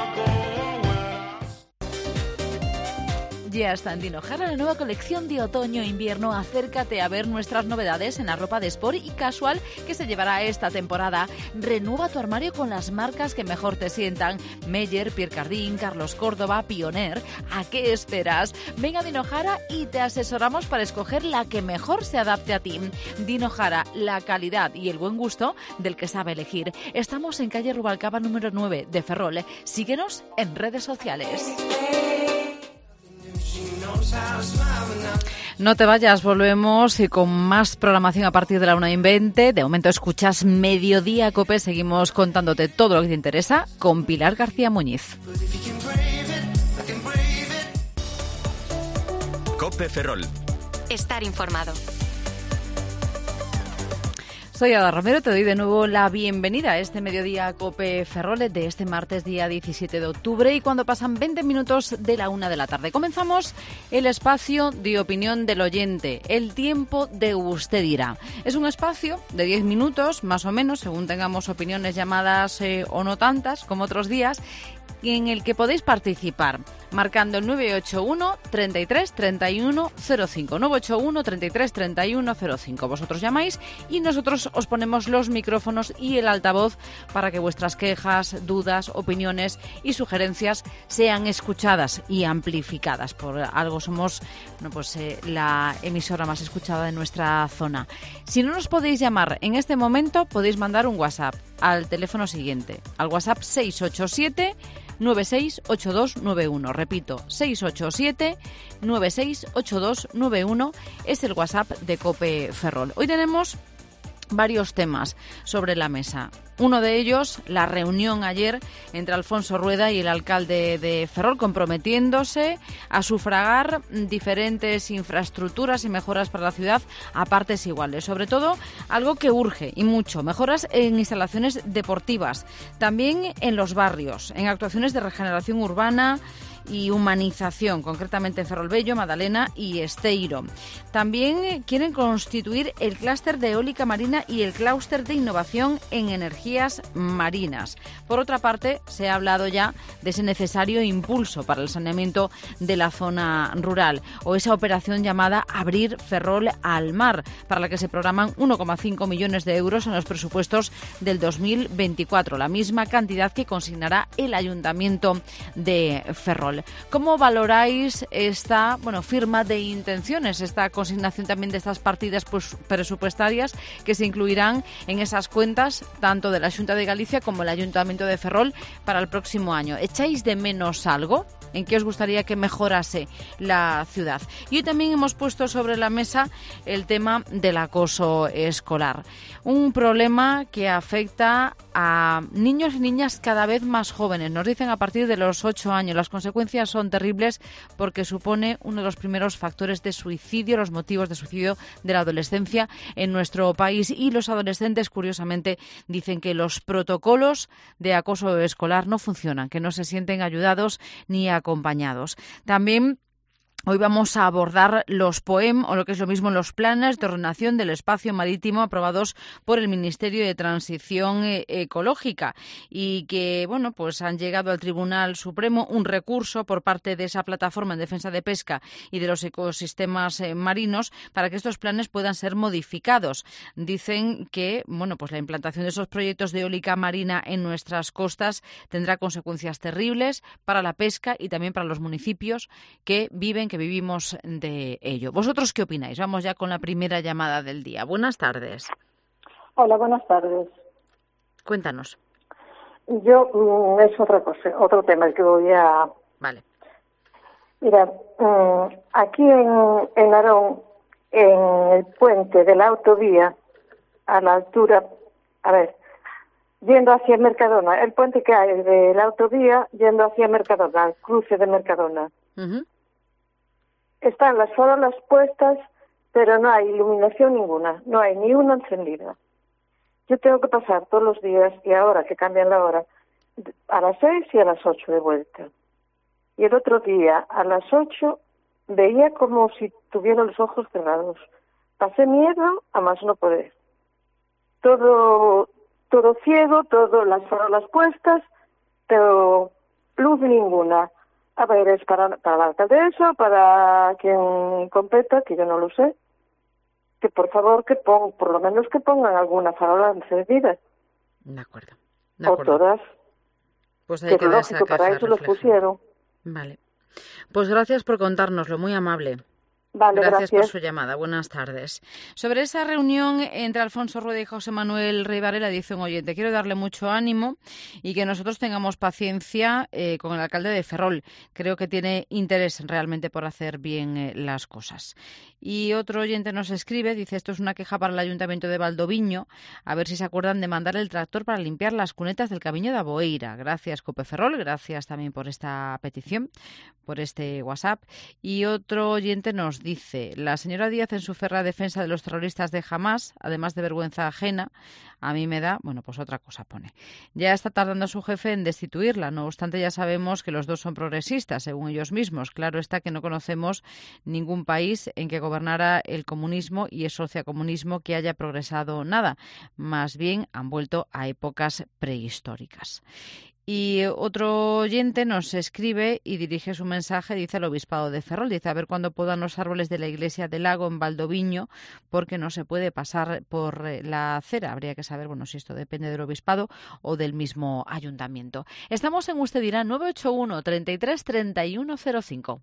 Ya está en Dinojara la nueva colección de otoño-invierno. Acércate a ver nuestras novedades en la ropa de sport y casual que se llevará esta temporada. Renueva tu armario con las marcas que mejor te sientan. Meyer, Pierre Cardin, Carlos Córdoba, Pioneer. ¿A qué esperas? Ven a Dinojara y te asesoramos para escoger la que mejor se adapte a ti. Dinojara, la calidad y el buen gusto del que sabe elegir. Estamos en calle Rubalcaba número nueve de Ferrol. Síguenos en redes sociales. No te vayas, volvemos y con más programación a partir de la una y veinte. De momento escuchas Mediodía Cope, seguimos contándote todo lo que te interesa con Pilar García Muñiz. Cope Ferrol. Estar informado. Soy Ada Romero, te doy de nuevo la bienvenida a este Mediodía Cope Ferrol de este martes día diecisiete de octubre y cuando pasan veinte minutos de la una de la tarde. Comenzamos el espacio de opinión del oyente, el tiempo de Usted dirá. Es un espacio de diez minutos, más o menos, según tengamos opiniones llamadas eh, o no tantas, como otros días, en el que podéis participar marcando el nueve ocho uno, treinta y tres, treinta y uno, cero cinco, nueve ocho uno, treinta y tres, treinta y uno, cero cinco. Vosotros llamáis y nosotros os ponemos los micrófonos y el altavoz para que vuestras quejas, dudas, opiniones y sugerencias sean escuchadas y amplificadas. Por algo somos bueno, pues, eh, la emisora más escuchada de nuestra zona. Si no nos podéis llamar en este momento, podéis mandar un WhatsApp al teléfono siguiente, al WhatsApp seis ocho siete, nueve seis ocho dos nueve uno. Repito, seis ocho siete, nueve seis ocho dos nueve uno es el WhatsApp de Cope Ferrol. Hoy tenemos varios temas sobre la mesa. Uno de ellos, la reunión ayer entre Alfonso Rueda y el alcalde de Ferrol, comprometiéndose a sufragar diferentes infraestructuras y mejoras para la ciudad a partes iguales. Sobre todo, algo que urge y mucho, mejoras en instalaciones deportivas, también en los barrios, en actuaciones de regeneración urbana y humanización, concretamente en Ferrolbello, Madalena y Esteiro. También quieren constituir el clúster de eólica marina y el clúster de innovación en energías marinas. Por otra parte, se ha hablado ya de ese necesario impulso para el saneamiento de la zona rural o esa operación llamada Abrir Ferrol al Mar, para la que se programan uno coma cinco millones de euros en los presupuestos del dos mil veinticuatro, la misma cantidad que consignará el Ayuntamiento de Ferrol. ¿Cómo valoráis esta bueno, firma de intenciones, esta consignación también de estas partidas pues, presupuestarias que se incluirán en esas cuentas tanto de la Xunta de Galicia como el Ayuntamiento de Ferrol para el próximo año? ¿Echáis de menos algo? ¿En qué os gustaría que mejorase la ciudad? Y hoy también hemos puesto sobre la mesa el tema del acoso escolar. Un problema que afecta a niños y niñas cada vez más jóvenes. Nos dicen a partir de los ocho años. Las consecuencias son terribles porque supone uno de los primeros factores de suicidio, los motivos de suicidio de la adolescencia en nuestro país. Y los adolescentes, curiosamente, dicen que los protocolos de acoso escolar no funcionan, que no se sienten ayudados ni acompañados. También hoy vamos a abordar los P O E M, o lo que es lo mismo, los planes de ordenación del espacio marítimo aprobados por el Ministerio de Transición Ecológica y que, bueno, pues han llegado al Tribunal Supremo un recurso por parte de esa plataforma en defensa de pesca y de los ecosistemas eh, marinos para que estos planes puedan ser modificados. Dicen que, bueno, pues la implantación de esos proyectos de eólica marina en nuestras costas tendrá consecuencias terribles para la pesca y también para los municipios que viven que vivimos de ello. ¿Vosotros qué opináis? Vamos ya con la primera llamada del día. Buenas tardes. Hola, buenas tardes. Cuéntanos. Yo, mm, es otra cosa, otro tema el que voy a... Vale. Mira, mmm, aquí en, en Narón, en el puente de la autovía, a la altura, a ver, yendo hacia Mercadona, el puente que hay de la autovía yendo hacia Mercadona, el cruce de Mercadona. Uh-huh. Están las farolas puestas pero no hay iluminación ninguna, no hay ni una encendida. Yo tengo que pasar todos los días, y ahora que cambian la hora, a las seis y a las ocho de vuelta. Y el otro día, a las ocho, veía como si tuviera los ojos cerrados. Pasé miedo a más no poder. Todo, todo ciego, todas las farolas puestas, pero luz ninguna. A ver, es para, para la alcaldesa, para quien competa, que yo no lo sé, que por favor que pon, por lo menos que pongan alguna farola encendida. De acuerdo. De acuerdo. O todas. Pues hay que, que es lógico, para eso los pusieron. Vale. Pues gracias por contárnoslo, muy amable. Vale, gracias, gracias por su llamada. Buenas tardes. Sobre esa reunión entre Alfonso Rueda y José Manuel Rey Varela, dice un oyente: quiero darle mucho ánimo y que nosotros tengamos paciencia eh, con el alcalde de Ferrol. Creo que tiene interés realmente por hacer bien eh, las cosas. Y otro oyente nos escribe, dice: esto es una queja para el Ayuntamiento de Valdoviño, a ver si se acuerdan de mandar el tractor para limpiar las cunetas del Camiño da Boeira. Gracias, Cope Ferrol, gracias también por esta petición, por este WhatsApp. Y otro oyente nos dice: la señora Díaz, en su ferra defensa de los terroristas de Hamás, además de vergüenza ajena, a mí me da, bueno, pues otra cosa pone. Ya está tardando su jefe en destituirla, no obstante ya sabemos que los dos son progresistas, según ellos mismos. Claro está que no conocemos ningún país en que gobernara el comunismo y el sociocomunismo que haya progresado nada. Más bien han vuelto a épocas prehistóricas. Y otro oyente nos escribe y dirige su mensaje, dice al Obispado de Ferrol, dice: a ver cuándo podan los árboles de la iglesia del Lago en Valdoviño, porque no se puede pasar por la acera. Habría que saber, bueno, si esto depende del Obispado o del mismo ayuntamiento. Estamos en Usted Dirá, nueve ocho uno, treinta y tres, treinta y uno cero cinco.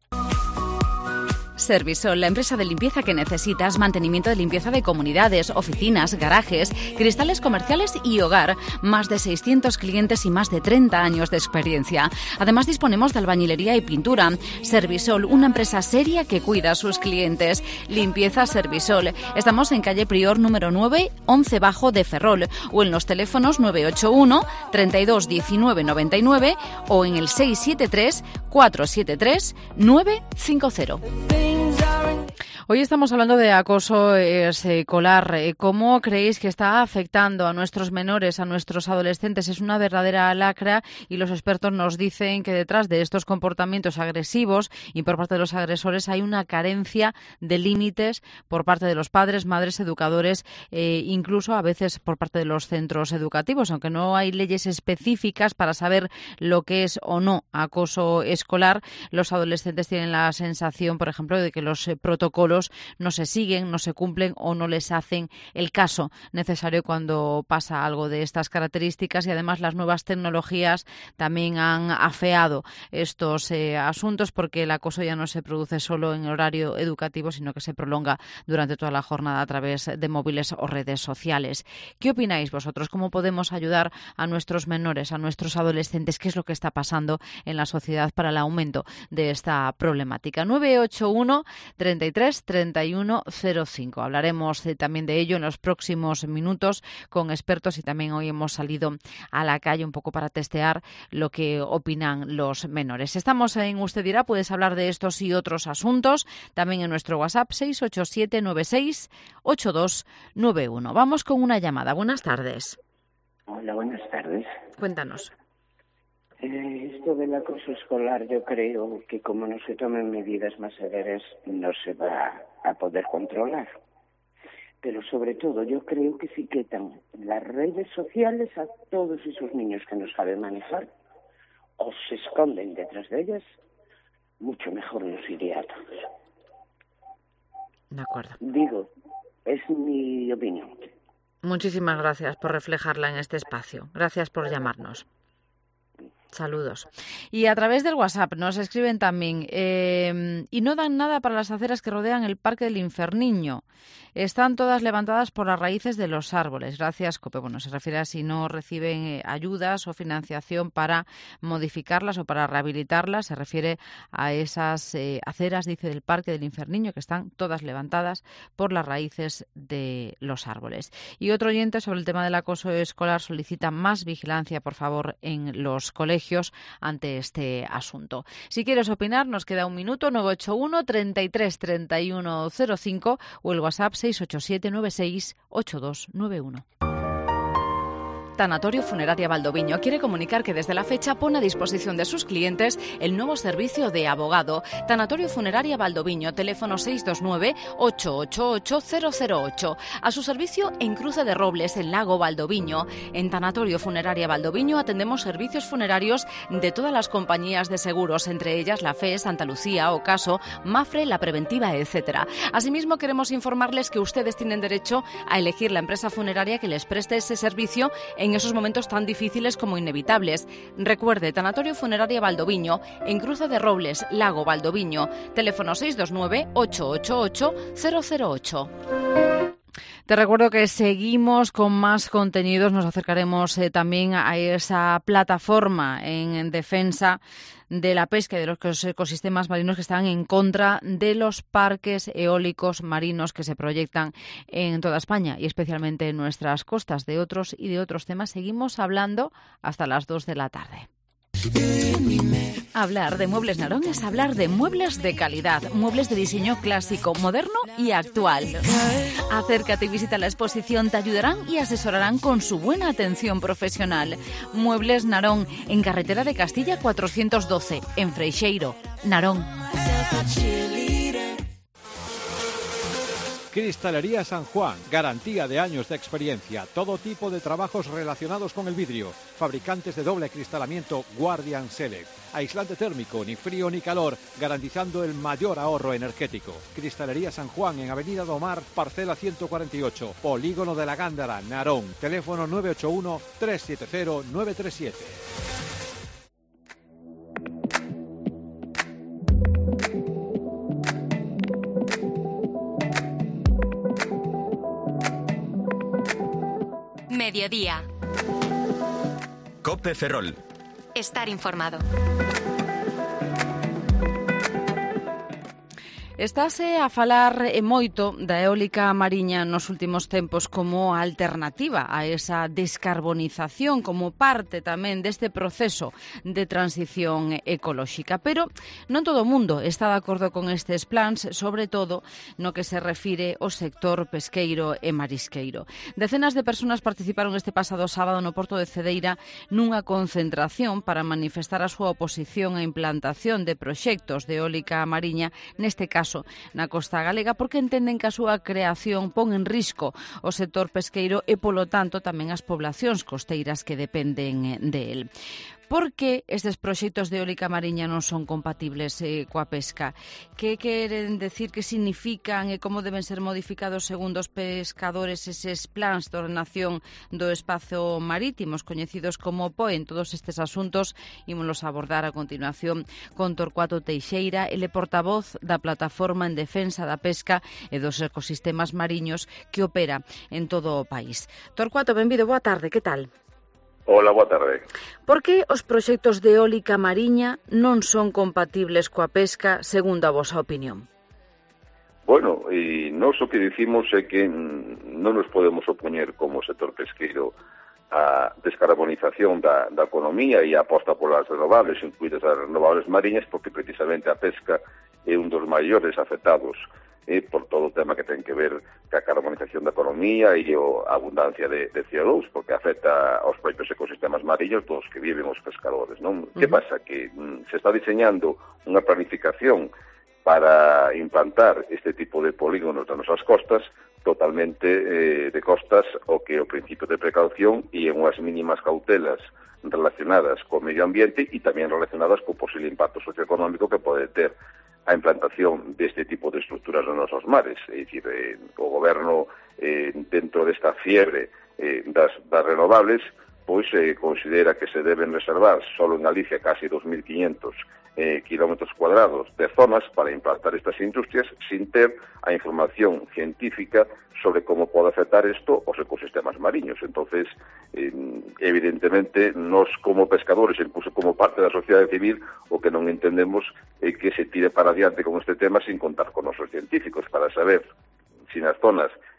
Servisol, la empresa de limpieza que necesitas, mantenimiento de limpieza de comunidades, oficinas, garajes, cristales comerciales y hogar. Más de seiscientos clientes y más de treinta años de experiencia. Además disponemos de albañilería y pintura. Servisol, una empresa seria que cuida a sus clientes. Limpieza Servisol. Estamos en calle Prior número nueve, once bajo de Ferrol, o en los teléfonos nueve ocho uno, treinta y dos, diecinueve, noventa y nueve o en el seis siete tres, cuatro siete tres, nueve cinco cero. Hoy estamos hablando de acoso escolar. ¿Cómo creéis que está afectando a nuestros menores, a nuestros adolescentes? Es una verdadera lacra y los expertos nos dicen que detrás de estos comportamientos agresivos y por parte de los agresores hay una carencia de límites por parte de los padres, madres, educadores, eh, incluso a veces por parte de los centros educativos, aunque no hay leyes específicas para saber lo que es o no acoso escolar. Los adolescentes tienen la sensación, por ejemplo, de que los eh, protocolos no se siguen, no se cumplen o no les hacen el caso necesario cuando pasa algo de estas características, y además las nuevas tecnologías también han afeado estos eh, asuntos, porque el acoso ya no se produce solo en horario educativo, sino que se prolonga durante toda la jornada a través de móviles o redes sociales. ¿Qué opináis vosotros? ¿Cómo podemos ayudar a nuestros menores, a nuestros adolescentes? ¿Qué es lo que está pasando en la sociedad para el aumento de esta problemática? nueve ocho uno, treinta y tres, treinta y uno cero cinco. Hablaremos eh, también de ello en los próximos minutos con expertos, y también hoy hemos salido a la calle un poco para testear lo que opinan los menores. Estamos en Usted Dirá, puedes hablar de estos y otros asuntos también en nuestro WhatsApp seis ocho siete nueve seis ocho dos nueve uno. Vamos con una llamada. Buenas tardes. Hola, buenas tardes. Cuéntanos. Eh, esto del acoso escolar, yo creo que como no se tomen medidas más severas no se va a poder controlar. Pero sobre todo yo creo que si quitan las redes sociales a todos esos niños que no saben manejar o se esconden detrás de ellas, mucho mejor nos iría a todos. De acuerdo. Digo, es mi opinión. Muchísimas gracias por reflejarla en este espacio. Gracias por llamarnos. Saludos. Y a través del WhatsApp nos escriben también, eh, y no dan nada para las aceras que rodean el Parque del Inferniño. Están todas levantadas por las raíces de los árboles. Gracias, Cope. Bueno, se refiere a si no reciben eh, ayudas o financiación para modificarlas o para rehabilitarlas. Se refiere a esas eh, aceras, dice, del Parque del Inferniño, que están todas levantadas por las raíces de los árboles. Y otro oyente sobre el tema del acoso escolar solicita más vigilancia, por favor, en los colegios. colegios ante este asunto. Si quieres opinar, nos queda un minuto, nueve ocho uno, treinta y tres, treinta y uno, cero cinco o el WhatsApp seis ocho siete, nueve seis, ocho dos nueve uno. Tanatorio Funeraria Valdoviño quiere comunicar que desde la fecha pone a disposición de sus clientes el nuevo servicio de abogado. Tanatorio Funeraria Valdoviño, teléfono seis dos nueve, ocho ocho ocho, cero cero ocho. A su servicio en Cruce de Robles, en Lago Valdoviño. En Tanatorio Funeraria Valdoviño atendemos servicios funerarios de todas las compañías de seguros, entre ellas la F E, Santa Lucía, Ocaso, Mafre, La Preventiva, etcétera. Asimismo, queremos informarles que ustedes tienen derecho a elegir la empresa funeraria que les preste ese servicio en en esos momentos tan difíciles como inevitables. Recuerde, Tanatorio Funeraria Valdoviño, en Cruce de Robles, Lago Valdoviño, teléfono seis dos nueve, ocho ocho ocho, cero cero ocho. Te recuerdo que seguimos con más contenidos, nos acercaremos eh, también a esa plataforma en, en defensa de la pesca y de los ecosistemas marinos que están en contra de los parques eólicos marinos que se proyectan en toda España y especialmente en nuestras costas. De otros y de otros temas seguimos hablando hasta las dos de la tarde. Hablar de Muebles Narón es hablar de muebles de calidad, muebles de diseño clásico, moderno y actual. Acércate y visita la exposición, te ayudarán y asesorarán con su buena atención profesional. Muebles Narón, en carretera de Castilla cuatrocientos doce, en Freixeiro, Narón. Cristalería San Juan, garantía de años de experiencia, todo tipo de trabajos relacionados con el vidrio, fabricantes de doble acristalamiento Guardian Select, aislante térmico, ni frío ni calor, garantizando el mayor ahorro energético. Cristalería San Juan en Avenida Domar, parcela ciento cuarenta y ocho, Polígono de la Gándara, Narón, teléfono nueve ocho uno, tres siete cero, nueve tres siete. Mediodía. Cope Ferrol. Estar informado. Estase a falar e moito da eólica mariña nos últimos tempos como alternativa a esa descarbonización, como parte tamén deste proceso de transición ecolóxica. Pero non todo o mundo está de acordo con estes plans, sobre todo no que se refire ao sector pesqueiro e marisqueiro. Decenas de persoas participaron este pasado sábado no Porto de Cedeira nunha concentración para manifestar a súa oposición á implantación de proxectos de eólica mariña, neste caso na costa galega, porque entenden que a súa creación pon en risco o sector pesqueiro e, polo tanto, tamén as poblacións costeiras que dependen de él. Por que estes proxectos de eólica mariña non son compatibles eh, coa pesca? Que queren decir, que significan e como deben ser modificados segundo os pescadores eses plans de ordenación do espazo marítimo, coñecidos como P O E? En todos estes asuntos ímolos abordar a continuación con Torcuato Teixeira, ele portavoz da Plataforma en Defensa da Pesca e dos Ecosistemas Mariños que opera en todo o país. Torcuato, benvido, boa tarde, que tal? Hola, boa tarde. Por que os proxectos de eólica mariña non son compatibles coa pesca, segundo a vosa opinión? Bueno, e nós o que dicimos é que non nos podemos opoñer como sector pesqueiro a descarbonización da, da economía e a aposta polas renovables, incluídas as renovables mariñas, porque precisamente a pesca é un dos maiores afectados eh, por todo o tema que ten que ver ca carbonización da economía e a abundancia de, de C O dos, porque afecta aos propios ecosistemas mariños dos que viven os pescadores, non? Uh-huh. Que pasa? Que mm, se está diseñando unha planificación para implantar este tipo de polígonos das nosas costas totalmente eh, de costas o que o principio de precaución e en unhas mínimas cautelas relacionadas co medio ambiente e tamén relacionadas co posible impacto socioeconómico que pode ter a implantación deste tipo de estructuras nos nosos mares. É dicir, eh, o goberno eh, dentro desta fiebre eh, das, das renovables pois eh, considera que se deben reservar solo en Galicia casi dos mil quinhentos eh, kilómetros cuadrados de zonas para implantar estas industrias sin ter a información científica sobre como pode afectar isto aos ecosistemas mariños. Entonces, eh, evidentemente, nós como pescadores, incluso como parte da sociedade civil, o que non entendemos é que se tire para adiante con este tema sin contar con nosos científicos para saber se nas zonas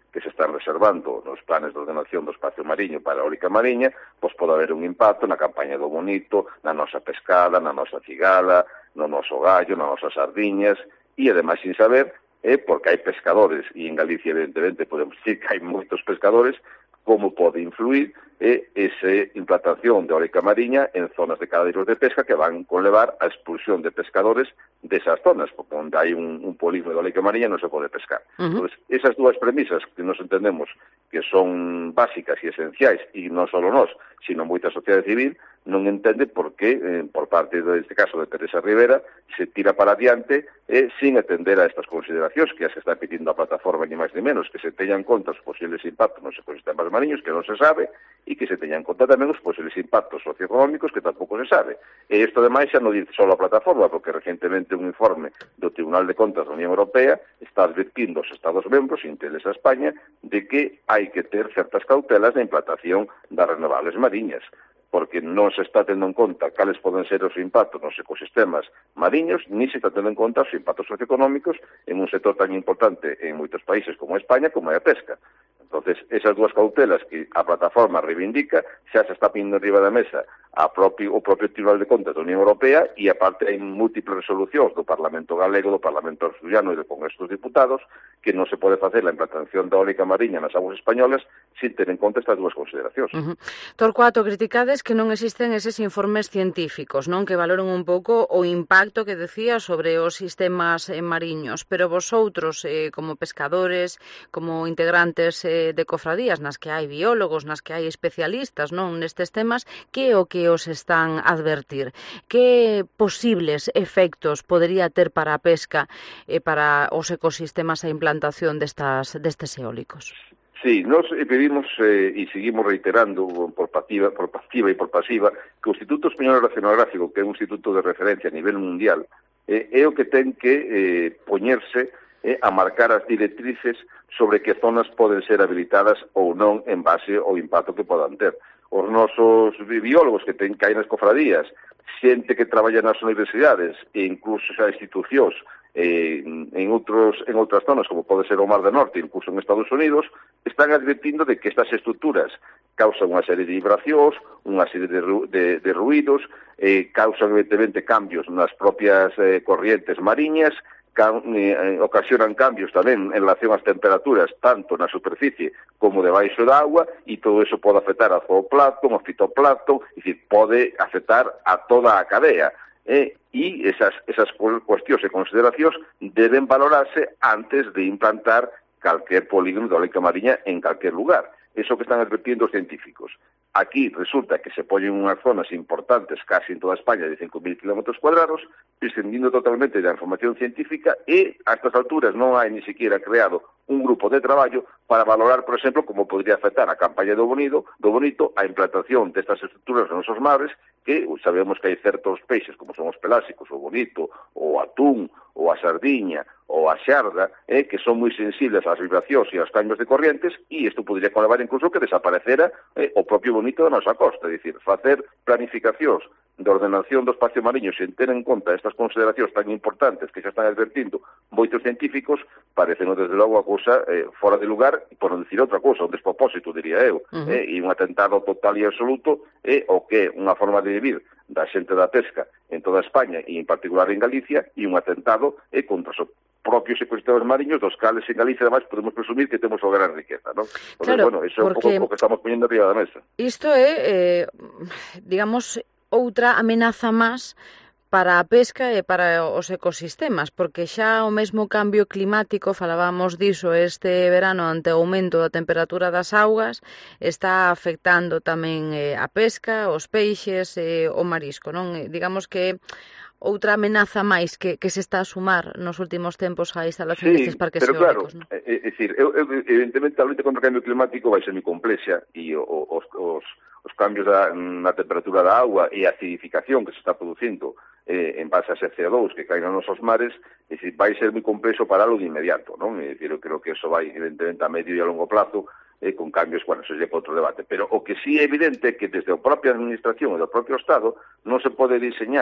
que se están reservando nos planes de ordenación do espacio mariño para a eólica mariña, pois pode haber un impacto na campaña do bonito, na nosa pescada, na nosa cigala, no noso gallo, nas nosas sardiñas, e ademais sin saber, eh, porque hai pescadores, e en Galicia evidentemente podemos decir que hai moitos pescadores, como pode influir eh, esa implantación de eólica mariña en zonas de cadeiros de pesca que van conlevar a expulsión de pescadores desas zonas, porque onde hai un, un polígono de eólica mariña non se pode pescar. Uh-huh. Entonces, esas dúas premisas que nos entendemos que son básicas e esenciais, e non só nós, sino moita sociedade civil, non entende por que, eh, por parte deste caso de Teresa Rivera, se tira para adiante eh, sin atender a estas consideracións que as está pedindo a plataforma ni máis ni menos, que se teñan en conta os posibles impactos nos ecosistemas mariños, que non se sabe, e que se teñan en conta tamén os posibles impactos socioeconómicos, que tampouco se sabe. E isto, ademais, xa non dice só a plataforma, porque recentemente un informe do Tribunal de Contas da Unión Europea está advirtindo aos Estados membros, inteles a España, de que hai que ter certas cautelas na implantación das renovables mariñas, porque non se está tendo en conta cales poden ser os impactos nos ecosistemas mariños, ni se está tendo en conta os impactos socioeconómicos en un sector tan importante en moitos países como España, como é a pesca. Entonces, esas dúas cautelas que a plataforma reivindica, xa se está pindo arriba da mesa a propio, o propio Tribunal de Contas da Unión Europea, e aparte hai múltiples resolucións do Parlamento Galego, do Parlamento Asturiano e do Congreso dos Diputados, que non se pode facer a implantación da eólica mariña nas aguas españolas sin ter en conta estas dúas consideracións. Uh-huh. Torcuato, criticades que non existen eses informes científicos, non, que valoren un pouco o impacto que decía sobre os sistemas eh, mariños, pero vosotros, eh, como pescadores, como integrantes eh, de cofradías, nas que hai biólogos, nas que hai especialistas, non, nestes temas, que é o que os están a advertir? Que posibles efectos podería ter para a pesca e para os ecosistemas a implantación destas, destes eólicos? Sí, nos pedimos eh, e seguimos reiterando por pasiva, por pasiva e por pasiva que o Instituto Español Oceanográfico, que é un instituto de referencia a nivel mundial, eh, é o que ten que eh, poñerse eh, a marcar as directrices sobre que zonas poden ser habilitadas ou non en base ao impacto que podan ter. Os nosos biólogos que ten que hai nas cofradías, xente que traballa nas universidades e incluso xa institucións eh, en outros en outras zonas, como pode ser o Mar do Norte, incluso en Estados Unidos, están advertindo de que estas estruturas causan unha serie de vibracións, unha serie de, ru de, de ruídos, eh, causan evidentemente cambios nas propias eh, corrientes mariñas, Can, eh, ocasionan cambios tamén en relación ás temperaturas tanto na superficie como debaixo da agua, e todo eso pode afectar ao zooplancton, ao fitoplancton, é dicir, pode afectar a toda a cadea. Eh, e esas, esas cuestións e consideracións deben valorarse antes de implantar calquer polígono de eólica mariña en calquer lugar. Eso que están advertindo os científicos. Aquí resulta que se poñen unhas zonas importantes casi en toda España de cinco mil kilómetros cuadrados, prescindindo totalmente da información científica, e a estas alturas non hai ni siquiera creado un grupo de traballo para valorar, por exemplo, como podría afectar a campaña do bonito, do bonito a implantación destas estruturas nos nosos mares, que sabemos que hai certos peixes, como son os pelásicos, o bonito, o atún, ou a sardiña, ou a xarda, eh, que son moi sensibles ás vibracións e aos cambios de corrientes, e isto podría conlevar incluso que desaparecera eh, o propio bonito da nosa costa, é dicir, facer planificacións de ordenación do espacio mariño sen ter en conta estas consideracións tan importantes que xa están advertindo moitos científicos, parecen desde logo a cousa eh, fora de lugar, e por non dicir outra cousa, un despropósito, diría eu, uh-huh. eh, e un atentado total e absoluto, eh, o que é unha forma de vivir da xente da pesca en toda España e en particular en Galicia, e un atentado eh, contra os propios ecosistemas mariños, dos cales en Galicia además podemos presumir que temos a gran riqueza, ¿no? Entonces, claro, bueno, eso é un pouco o que estamos poñendo arriba da mesa. Isto é, eh, digamos, outra amenaza máis para a pesca e para os ecosistemas, porque xa o mesmo cambio climático, falábamos diso este verano ante o aumento da temperatura das augas, está afectando tamén eh, a pesca, os peixes e eh, o marisco, non? Digamos que outra amenaza máis que, que se está a sumar nos últimos tempos á instalación sí, destes parques pero eólicos, claro, non? É, é dicir, eu, eu, evidentemente a luta contra o cambio climático vai ser moi complexa, e o, os, os, os cambios da, na temperatura da agua e a acidificación que se está producindo eh, en base a ese C O dos que caen nos nosos mares, é dicir, vai ser moi complexo para algo de inmediato, non? É dicir, eu creo que eso vai evidentemente a medio e a longo plazo, eh, con cambios, bueno, eso é para outro debate, pero o que sí é evidente é que desde a propia administración e do propio Estado non se pode diseñar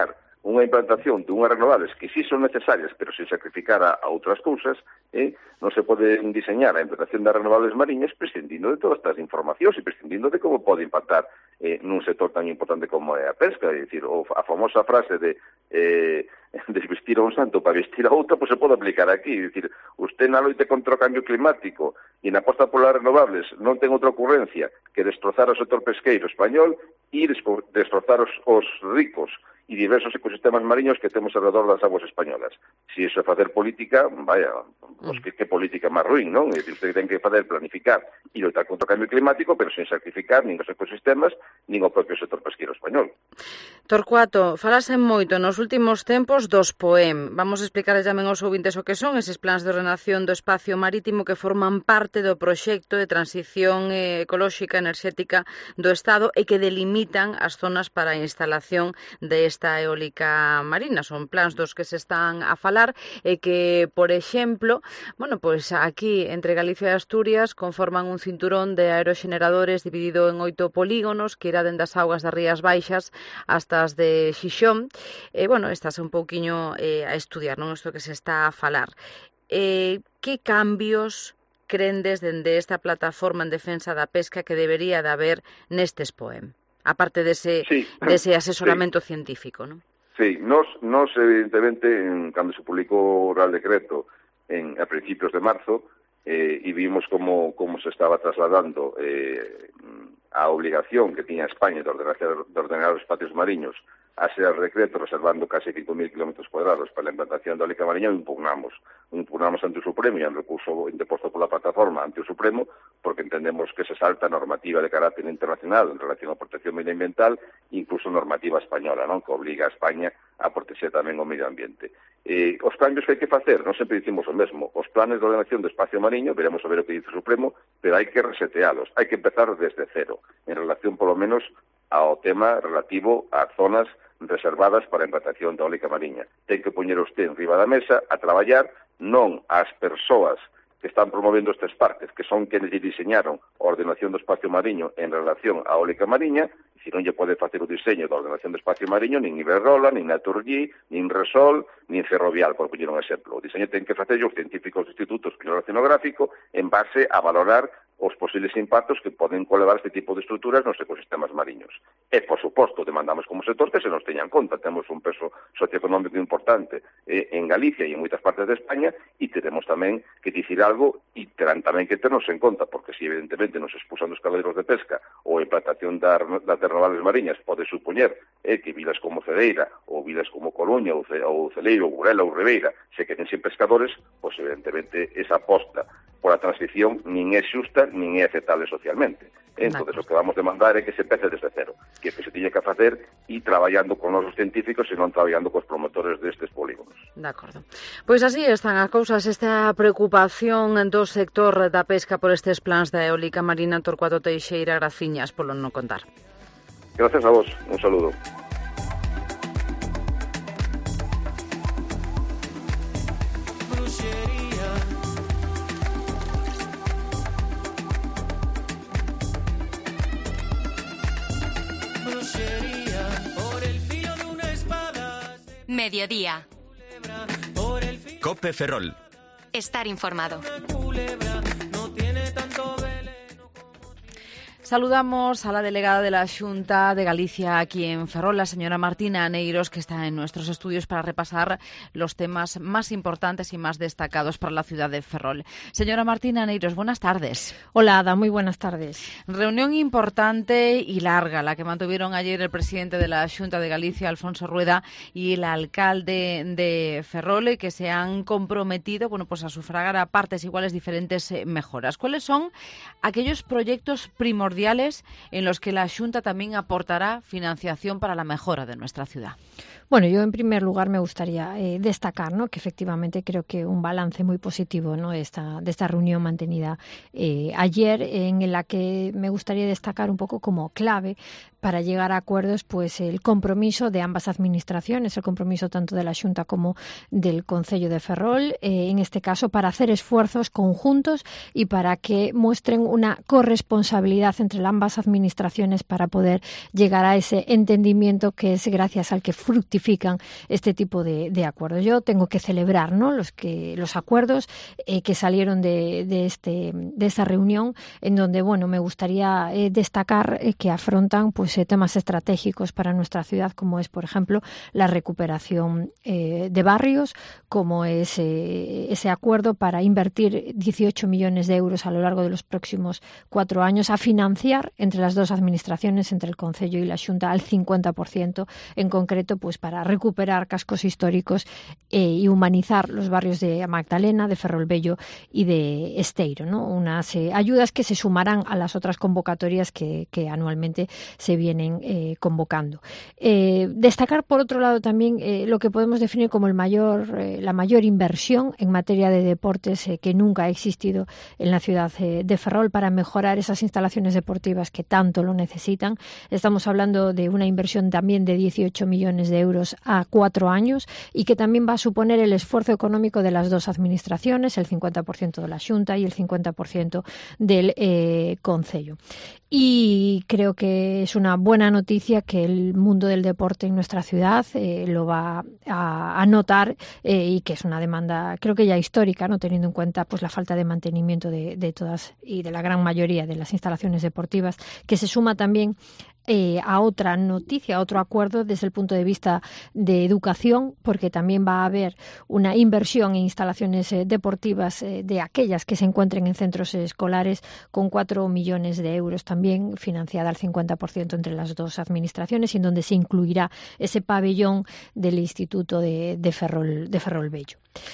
unha implantación de unhas renovables que sí son necesarias, pero sin sacrificar a, a outras cousas, eh, non se pode diseñar a implantación das renovables mariñas prescindindo de todas estas informacións e prescindindo de como pode impactar eh, nun sector tan importante como é a pesca. É dicir, o, a famosa frase de eh, desvestir a un santo para vestir a outro, pois se pode aplicar aquí. É dicir, usted na loite contra o cambio climático e na aposta polas renovables non ten outra ocurrencia que destrozar o sector pesqueiro español e destrozar os, os ricos e diversos ecosistemas mariños que temos alrededor das aguas españolas. Se iso é facer política, vaya, pues que, que política máis ruín, non? É dicir, usted ten que fazer planificar e loitar contra o cambio climático, pero sen sacrificar nin os ecosistemas, nin o propio sector pesqueiro español. Torcuato, falase moito nos últimos tempos dos POEM. Vamos a explicar tamén aos ouvintes o que son eses plans de ordenación do espacio marítimo que forman parte do proxecto de transición ecolóxica enerxética do Estado e que delimitan as zonas para a instalación de esta eólica marina. Son plans dos que se están a falar e que, por exemplo, bueno, pois aquí entre Galicia e Asturias conforman un cinturón de aeroxeneradores dividido en oito polígonos que irá dende as augas das Rías Baixas hasta as de Xixón. E, bueno, estás un pouquiño eh, a estudiar, non? Isto que se está a falar. Eh, que cambios crendes dende esta plataforma en defensa da pesca que debería de haber nestes POEM? Aparte dese, sí. dese asesoramento sí. científico, non? Sí, nos, nos evidentemente, en, cando se publicou o Real Decreto en, a principios de marzo, eh, e vimos como, como se estaba trasladando eh, a obligación que tiña España de ordenar, de ordenar os espacios mariños a ser decreto reservando case cinco mil kilómetros cuadrados para a implantación da eólica mariña, o impugnamos. O impugnamos ante o Supremo e un recurso interposto pola plataforma ante o Supremo porque entendemos que se salta normativa de carácter internacional en relación á protección medioambiental e incluso normativa española, non, que obliga a España a proteger tamén o medio ambiente. Eh, os cambios que hai que facer, non sempre dicimos o mesmo. Os planes de ordenación do espacio mariño, veremos a ver o que dice o Supremo, pero hai que resetealos, hai que empezar desde cero, en relación polo menos ao tema relativo ás zonas reservadas para a implantación da eólica mariña. Ten que poñer usted en riba da mesa a traballar non ás persoas que están promovendo estes parques, que son quenes lle diseñaron a ordenación do espacio mariño en relación á eólica mariña, e se non lle pode facer o diseño da ordenación do espacio mariño nin Iberdrola, nin Naturgy, nin Resol, nin Ferrovial, por poñer un exemplo. O diseño ten que facer os científicos dos institutos de oceanográfico en base a valorar os posibles impactos que poden colevar este tipo de estruturas nos ecosistemas mariños. E, por suposto, demandamos como sector que se nos teña en conta. Temos un peso socioeconómico importante eh, en Galicia e en moitas partes de España e teremos tamén que dicir algo e terán tamén que ternos en conta, porque se evidentemente nos expulsan dos caladeros de pesca ou a implantación das renovables mariñas pode supoñer eh, que vilas como Cedeira ou vilas como Coruña ou, Ce, ou Celeiro, ou Burela ou Ribeira se queden sin pescadores, pois evidentemente esa aposta por a transición nin é xusta nin é aceptable socialmente. Entón, o que vamos demandar é que se empece desde cero, que que se tiña que facer e traballando con os científicos e non traballando cos promotores destes polígonos. De acordo. Pois así están as cousas, esta preocupación do sector da pesca por estes plans da eólica marina. Torcuato Teixeira, graciñas polo non contar. Gracias a vos, un saludo. Mediodía. Cope Ferrol. Estar informado. Saludamos a la delegada de la Xunta de Galicia aquí en Ferrol, la señora Martina Aneiros, que está en nuestros estudios para repasar los temas más importantes y más destacados para la ciudad de Ferrol. Señora Martina Aneiros, buenas tardes. Hola, Ada, muy buenas tardes. Reunión importante y larga, la que mantuvieron ayer el presidente de la Xunta de Galicia, Alfonso Rueda, y el alcalde de Ferrol, que se han comprometido, bueno, pues a sufragar a partes iguales diferentes eh, mejoras. ¿Cuáles son aquellos proyectos primordiales en los que la Xunta también aportará financiación para la mejora de nuestra ciudad? Bueno, yo en primer lugar me gustaría eh, destacar, ¿no?, que efectivamente creo que un balance muy positivo, ¿no?, esta, de esta reunión mantenida eh, ayer, en la que me gustaría destacar un poco como clave para llegar a acuerdos, pues el compromiso de ambas administraciones, el compromiso tanto de la Xunta como del Concello de Ferrol, eh, en este caso para hacer esfuerzos conjuntos y para que muestren una corresponsabilidad entre ambas administraciones para poder llegar a ese entendimiento que es gracias al que fructifican este tipo de, de acuerdos. Yo tengo que celebrar, ¿no?, los que los acuerdos eh, que salieron de, de este de esta reunión, en donde, bueno, me gustaría eh, destacar eh, que afrontan pues temas estratégicos para nuestra ciudad, como es, por ejemplo, la recuperación eh, de barrios, como es eh, ese acuerdo para invertir dieciocho millones de euros a lo largo de los próximos cuatro años a financiar entre las dos administraciones, entre el Concello y la Xunta, al cincuenta por ciento, en concreto, pues para recuperar cascos históricos eh, y humanizar los barrios de Magdalena, de Ferrolvello y de Esteiro, ¿no? Unas eh, ayudas que se sumarán a las otras convocatorias que, que anualmente se vienen eh, convocando. Eh, destacar, por otro lado, también eh, lo que podemos definir como el mayor, eh, la mayor inversión en materia de deportes eh, que nunca ha existido en la ciudad eh, de Ferrol para mejorar esas instalaciones deportivas que tanto lo necesitan. Estamos hablando de una inversión también de dieciocho millones de euros a cuatro años y que también va a suponer el esfuerzo económico de las dos administraciones, el cincuenta por ciento de la Xunta y el cincuenta por ciento del eh, Concello. Y creo que es una buena noticia que el mundo del deporte en nuestra ciudad eh, lo va a, a notar eh, y que es una demanda, creo que ya histórica, no teniendo en cuenta pues la falta de mantenimiento de, de todas y de la gran mayoría de las instalaciones deportivas, que se suma también Eh, a otra noticia, a otro acuerdo desde el punto de vista de educación, porque también va a haber una inversión en instalaciones eh, deportivas eh, de aquellas que se encuentren en centros escolares con cuatro millones de euros, también financiada al cincuenta por ciento entre las dos administraciones, y en donde se incluirá ese pabellón del Instituto de, de Ferrol, de Ferrolvello.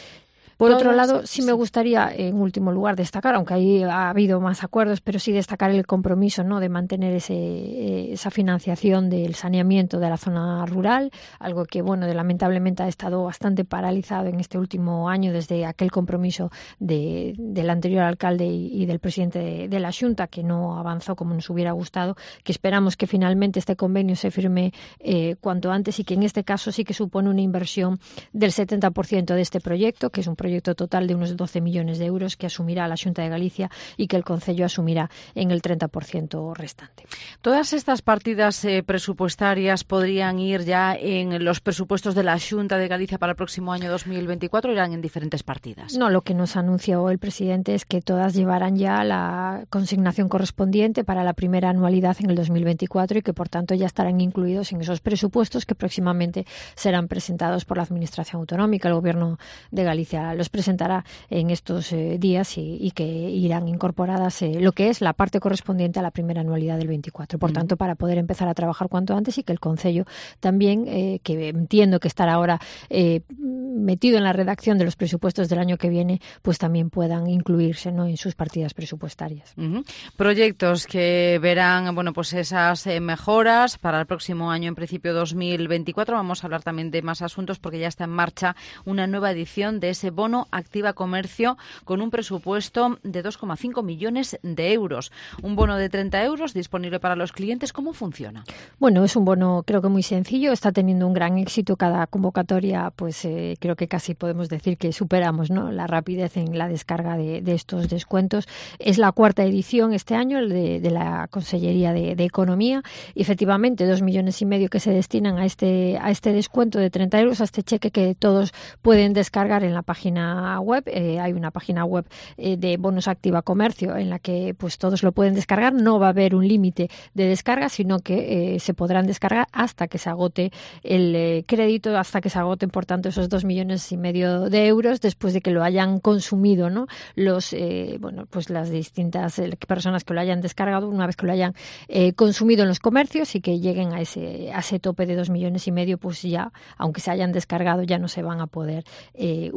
Por otro lado, sí me gustaría, en último lugar, destacar, aunque ahí ha habido más acuerdos, pero sí destacar el compromiso, ¿no?, de mantener ese, esa financiación del saneamiento de la zona rural, algo que, bueno, de, lamentablemente ha estado bastante paralizado en este último año desde aquel compromiso de, del anterior alcalde y, y del presidente de, de la Xunta, que no avanzó como nos hubiera gustado, que esperamos que finalmente este convenio se firme eh, cuanto antes y que en este caso sí que supone una inversión del setenta por ciento de este proyecto, que es un proyecto total de unos doce millones de euros que asumirá la Xunta de Galicia y que el Concello asumirá en el treinta por ciento restante. ¿Todas estas partidas eh, presupuestarias podrían ir ya en los presupuestos de la Xunta de Galicia para el próximo año dos mil veinticuatro o irán en diferentes partidas? No, lo que nos anunció el presidente es que todas llevarán ya la consignación correspondiente para la primera anualidad en el dos mil veinticuatro y que, por tanto, ya estarán incluidos en esos presupuestos que próximamente serán presentados por la Administración Autonómica. El Gobierno de Galicia los presentará en estos eh, días y, y que irán incorporadas eh, lo que es la parte correspondiente a la primera anualidad del veinticuatro. Por mm. tanto, para poder empezar a trabajar cuanto antes y que el Concello también, eh, que entiendo que estará ahora eh, metido en la redacción de los presupuestos del año que viene, pues también puedan incluirse, ¿no?, en sus partidas presupuestarias. Uh-huh. Proyectos que verán, bueno, pues esas eh, mejoras para el próximo año, en principio dos mil veinticuatro. Vamos a hablar también de más asuntos porque ya está en marcha una nueva edición de ese bono Activa Comercio con un presupuesto de dos coma cinco millones de euros. Un bono de treinta euros disponible para los clientes. ¿Cómo funciona? Bueno, es un bono creo que muy sencillo, está teniendo un gran éxito cada convocatoria, pues eh, creo que casi podemos decir que superamos, ¿no?, la rapidez en la descarga de, de estos descuentos. Es la cuarta edición este año de, de la Consellería de, de Economía y efectivamente dos millones y medio que se destinan a este, a este descuento de treinta euros, a este cheque que todos pueden descargar en la página web. Eh, hay una página web eh, de Bonos Activa Comercio en la que pues todos lo pueden descargar. No va a haber un límite de descarga, sino que eh, se podrán descargar hasta que se agote el eh, crédito, hasta que se agoten, por tanto, esos dos millones y medio de euros después de que lo hayan consumido, ¿no?, los eh, bueno pues las distintas eh, personas que lo hayan descargado, una vez que lo hayan eh, consumido en los comercios y que lleguen a ese, a ese tope de dos millones y medio, pues ya, aunque se hayan descargado, ya no se van a poder eh, utilizar.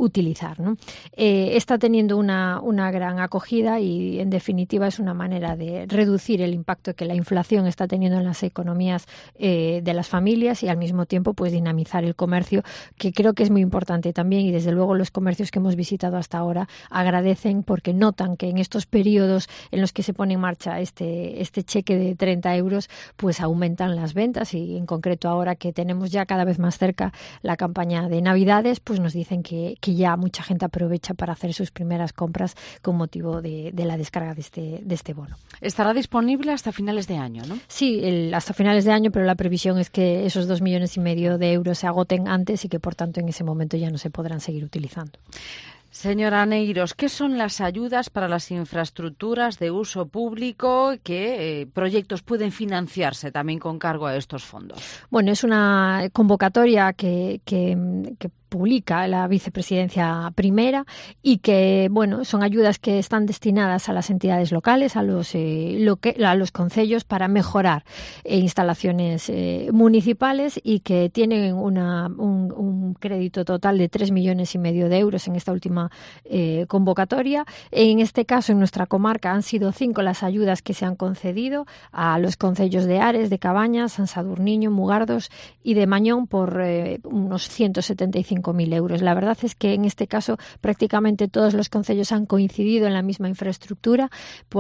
aprovechar, ¿no? Eh, está teniendo una, una gran acogida y, en definitiva, es una manera de reducir el impacto que la inflación está teniendo en las economías eh, de las familias y, al mismo tiempo, pues dinamizar el comercio, que creo que es muy importante también, y desde luego los comercios que hemos visitado hasta ahora agradecen porque notan que en estos periodos en los que se pone en marcha este, este cheque de treinta euros, pues aumentan las ventas, y en concreto ahora que tenemos ya cada vez más cerca la campaña de Navidades, pues nos dicen que, que ya mucha gente aprovecha para hacer sus primeras compras con motivo de, de la descarga de este, de este bono. Estará disponible hasta finales de año, ¿no? Sí, el, hasta finales de año, pero la previsión es que esos dos millones y medio de euros se agoten antes y que, por tanto, en ese momento ya no se podrán seguir utilizando. Señora Neiros, ¿qué son las ayudas para las infraestructuras de uso público? ¿Qué eh, proyectos pueden financiarse también con cargo a estos fondos? Bueno, es una convocatoria que, que, que publica la vicepresidencia primera y que, bueno, son ayudas que están destinadas a las entidades locales, a los eh, lo que, a los concellos, para mejorar eh, instalaciones eh, municipales, y que tienen una, un, un crédito total de tres millones y medio de euros en esta última eh, convocatoria. En este caso, en nuestra comarca, han sido cinco las ayudas que se han concedido a los concellos de Ares, de Cabañas, San Sadurniño, Mugardos y de Mañón por eh, unos ciento setenta y cinco mil euros. La verdad es que en este caso prácticamente todos los concellos han coincidido en la misma infraestructura,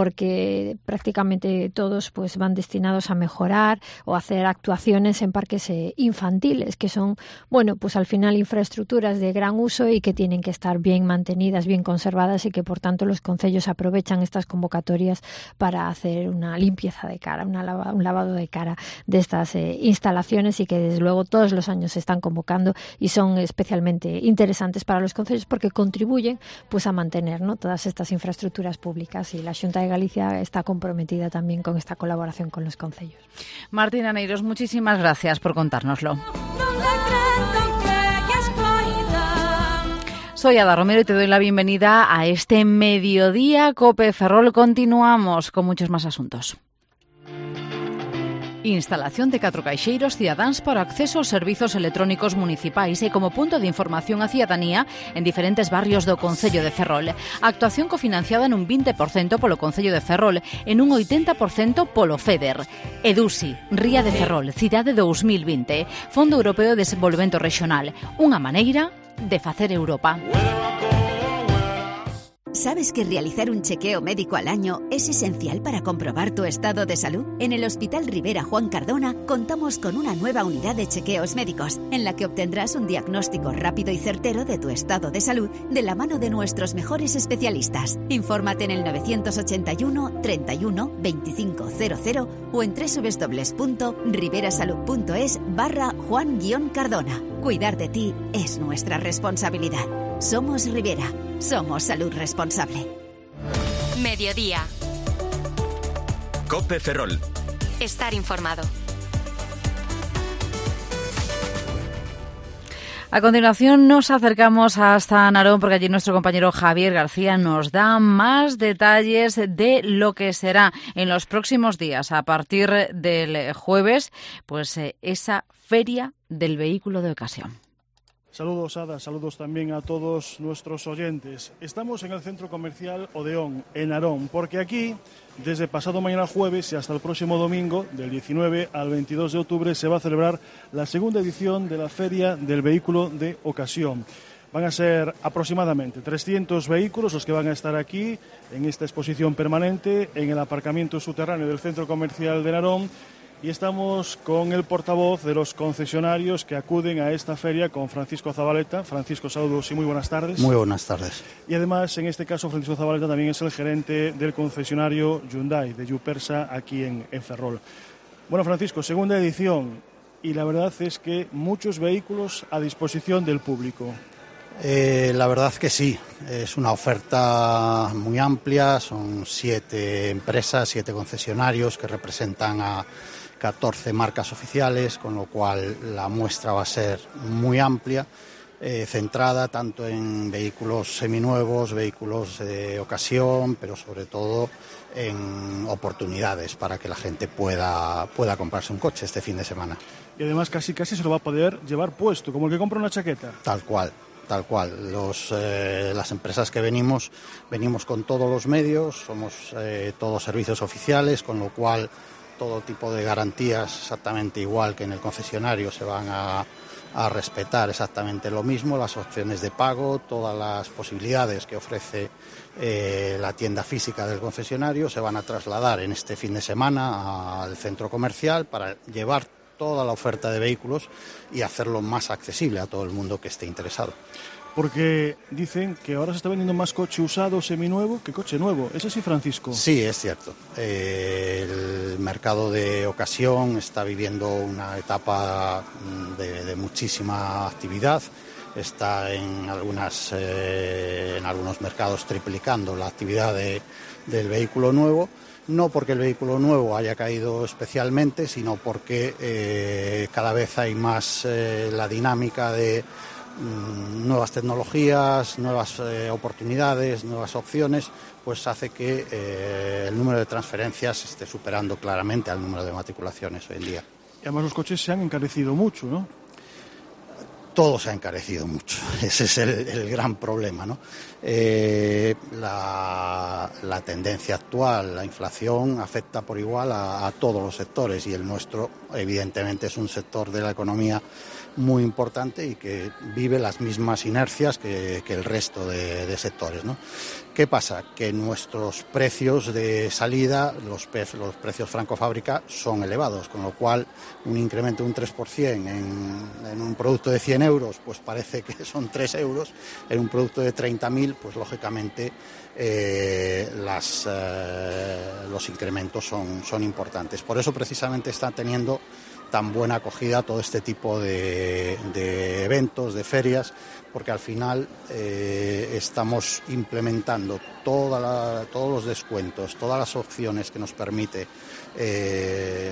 porque prácticamente todos pues van destinados a mejorar o hacer actuaciones en parques eh, infantiles, que son, bueno, pues al final infraestructuras de gran uso y que tienen que estar bien mantenidas, bien conservadas, y que por tanto los concellos aprovechan estas convocatorias para hacer una limpieza de cara, una lava, un lavado de cara de estas eh, instalaciones, y que desde luego todos los años se están convocando y son especialmente interesantes para los concellos porque contribuyen pues a mantener, ¿no?, todas estas infraestructuras públicas, y la Xunta de Galicia está comprometida también con esta colaboración con los concellos. Martina Neiros, muchísimas gracias por contárnoslo. Soy Ada Romero y te doy la bienvenida a este Mediodía Cope Ferrol. Continuamos con muchos más asuntos. Instalación de catro caixeiros cidadáns para acceso aos servizos electrónicos municipais e como punto de información á cidadanía en diferentes barrios do Concello de Ferrol. Actuación cofinanciada nun vinte por cento polo Concello de Ferrol e nun oitenta por cento polo FEDER. EDUSI, Ría de Ferrol, Cidade dous mil vinte, Fondo Europeo de Desenvolvemento Regional, unha maneira de facer Europa. ¿Sabes que realizar un chequeo médico al año es esencial para comprobar tu estado de salud? En el Hospital Rivera Juan Cardona contamos con una nueva unidad de chequeos médicos en la que obtendrás un diagnóstico rápido y certero de tu estado de salud de la mano de nuestros mejores especialistas. Infórmate en el novecientos ochenta y uno, treinta y uno, veinticinco cero cero o en doble u doble u doble u punto riverasalud punto es barra Juan Cardona. Cuidar de ti es nuestra responsabilidad. Somos Rivera. Somos salud responsable. Mediodía. Cope Ferrol. Estar informado. A continuación nos acercamos hasta Narón porque allí nuestro compañero Javier García nos da más detalles de lo que será en los próximos días, a partir del jueves, pues eh, esa feria del vehículo de ocasión. Saludos, Ada, saludos también a todos nuestros oyentes. Estamos en el centro comercial Odeón, en Narón, porque aquí, desde pasado mañana jueves y hasta el próximo domingo, del diecinueve al veintidós de octubre, se va a celebrar la segunda edición de la Feria del Vehículo de Ocasión. Van a ser aproximadamente trescientos vehículos los que van a estar aquí, en esta exposición permanente, en el aparcamiento subterráneo del centro comercial de Narón. Y estamos con el portavoz de los concesionarios que acuden a esta feria, con Francisco Zabaleta. Francisco, saludos y muy buenas tardes. Muy buenas tardes. Y además, en este caso, Francisco Zabaleta también es el gerente del concesionario Hyundai de Yupersa aquí en, en Ferrol. Bueno, Francisco, segunda edición, y la verdad es que muchos vehículos a disposición del público. Eh, la verdad que sí, es una oferta muy amplia, son siete empresas, siete concesionarios que representan a catorce marcas oficiales, con lo cual la muestra va a ser muy amplia, eh, centrada tanto en vehículos seminuevos, vehículos de ocasión, pero sobre todo en oportunidades para que la gente pueda, pueda comprarse un coche este fin de semana. Y además casi casi se lo va a poder llevar puesto, como el que compra una chaqueta. Tal cual. tal cual. Los, eh, las empresas que venimos, venimos con todos los medios, somos eh, todos servicios oficiales, con lo cual todo tipo de garantías exactamente igual que en el concesionario se van a, a respetar exactamente lo mismo, las opciones de pago, todas las posibilidades que ofrece eh, la tienda física del concesionario se van a trasladar en este fin de semana al centro comercial para llevar toda la oferta de vehículos y hacerlo más accesible a todo el mundo que esté interesado. Porque dicen que ahora se está vendiendo más coche usado seminuevo que coche nuevo. ¿Es así, Francisco? Sí, es cierto. Eh, el mercado de ocasión está viviendo una etapa de, de muchísima actividad. Está en, algunas, eh, en algunos mercados triplicando la actividad de, del vehículo nuevo. No porque el vehículo nuevo haya caído especialmente, sino porque eh, cada vez hay más eh, la dinámica de nuevas tecnologías, nuevas eh, oportunidades, nuevas opciones, pues hace que eh, el número de transferencias esté superando claramente al número de matriculaciones hoy en día. Y además los coches se han encarecido mucho, ¿no? Todo se ha encarecido mucho, ese es el, el gran problema, ¿no? Eh, la, la tendencia actual, la inflación, afecta por igual a, a todos los sectores y el nuestro, evidentemente, es un sector de la economía muy importante y que vive las mismas inercias que, que el resto de, de sectores, ¿no? ¿Qué pasa? Que nuestros precios de salida, los, los precios franco-fábrica, son elevados, con lo cual un incremento de un tres por ciento en, en un producto de cien euros, pues parece que son tres euros, en un producto de treinta mil, pues lógicamente eh, las, eh, los incrementos son, son importantes. Por eso precisamente está teniendo tan buena acogida todo este tipo de, de eventos, de ferias, porque al final eh, estamos implementando toda la, todos los descuentos, todas las opciones que nos permite eh,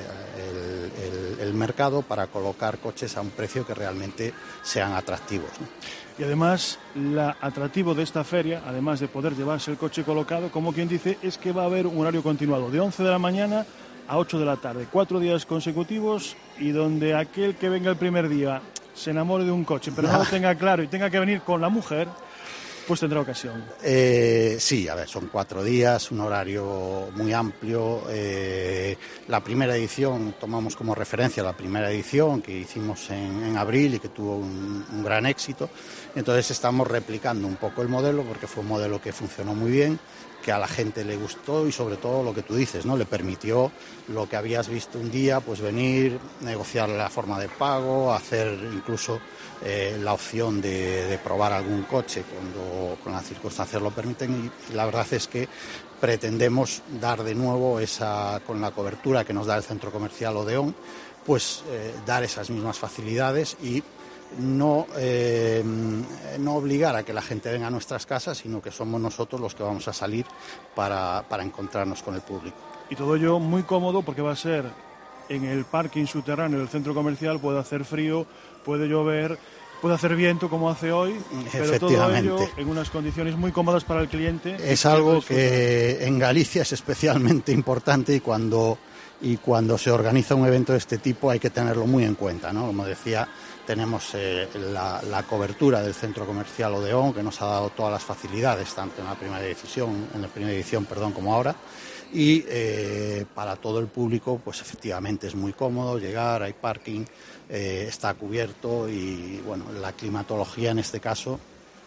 el, el, el mercado para colocar coches a un precio que realmente sean atractivos, ¿no? Y además, lo atractivo de esta feria, además de poder llevarse el coche colocado, como quien dice, es que va a haber un horario continuado de once de la mañana a ocho de la tarde, cuatro días consecutivos, y donde aquel que venga el primer día se enamore de un coche, pero no lo tenga claro y tenga que venir con la mujer, pues tendrá ocasión. Eh, sí, a ver, son cuatro días, un horario muy amplio. Eh, la primera edición, tomamos como referencia la primera edición que hicimos en, en abril y que tuvo un, un gran éxito. Entonces estamos replicando un poco el modelo porque fue un modelo que funcionó muy bien, que a la gente le gustó y sobre todo lo que tú dices, ¿no? Le permitió lo que habías visto un día, pues venir, negociar la forma de pago, hacer incluso eh, la opción de, de probar algún coche cuando con las circunstancias lo permiten, y la verdad es que pretendemos dar de nuevo esa, con la cobertura que nos da el centro comercial Odeón, pues eh, dar esas mismas facilidades y No, eh, no obligar a que la gente venga a nuestras casas, sino que somos nosotros los que vamos a salir para, para encontrarnos con el público. Y todo ello muy cómodo porque va a ser en el parking subterráneo del centro comercial, puede hacer frío, puede llover, puede hacer viento como hace hoy, pero todo ello en unas condiciones muy cómodas para el cliente. Es algo que en Galicia es especialmente importante y cuando, y cuando se organiza un evento de este tipo hay que tenerlo muy en cuenta, ¿no? Como decía, tenemos eh, la, la cobertura del centro comercial Odeón, que nos ha dado todas las facilidades, tanto en la primera edición, en la primera edición, perdón, como ahora. Y eh, para todo el público, pues efectivamente es muy cómodo llegar, hay parking, eh, está cubierto y bueno, la climatología en este caso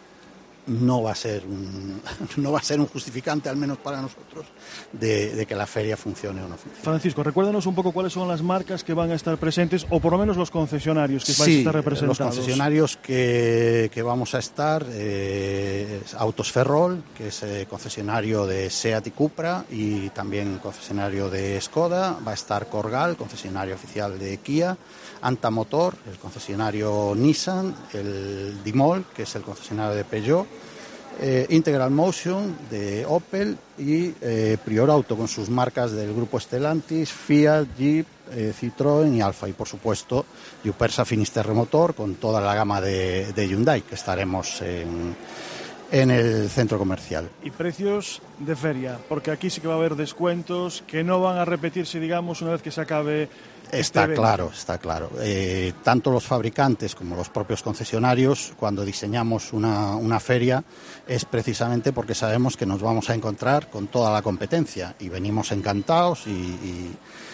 no va a ser un, no va a ser un justificante, al menos para nosotros, de, de que la feria funcione o no funcione. Francisco, recuérdanos un poco cuáles son las marcas que van a estar presentes, o por lo menos los concesionarios que sí, van a estar representados. Los concesionarios que, que vamos a estar, eh, Autos Ferrol, que es eh, concesionario de Seat y Cupra, y también concesionario de Skoda. Va a estar Corgal, concesionario oficial de Kia, Anta Motor, el concesionario Nissan, el Dimol, que es el concesionario de Peugeot, eh, Integral Motion de Opel y eh, Prior Auto con sus marcas del grupo Stellantis, Fiat, Jeep, eh, Citroën y Alfa, y por supuesto Jupersa Finisterre Motor con toda la gama de, de Hyundai, que estaremos en, en el centro comercial. Y precios de feria, porque aquí sí que va a haber descuentos que no van a repetirse, digamos, una vez que se acabe este Está evento. claro, está claro. Eh, tanto los fabricantes como los propios concesionarios, cuando diseñamos una, una feria, es precisamente porque sabemos que nos vamos a encontrar con toda la competencia y venimos encantados y, y,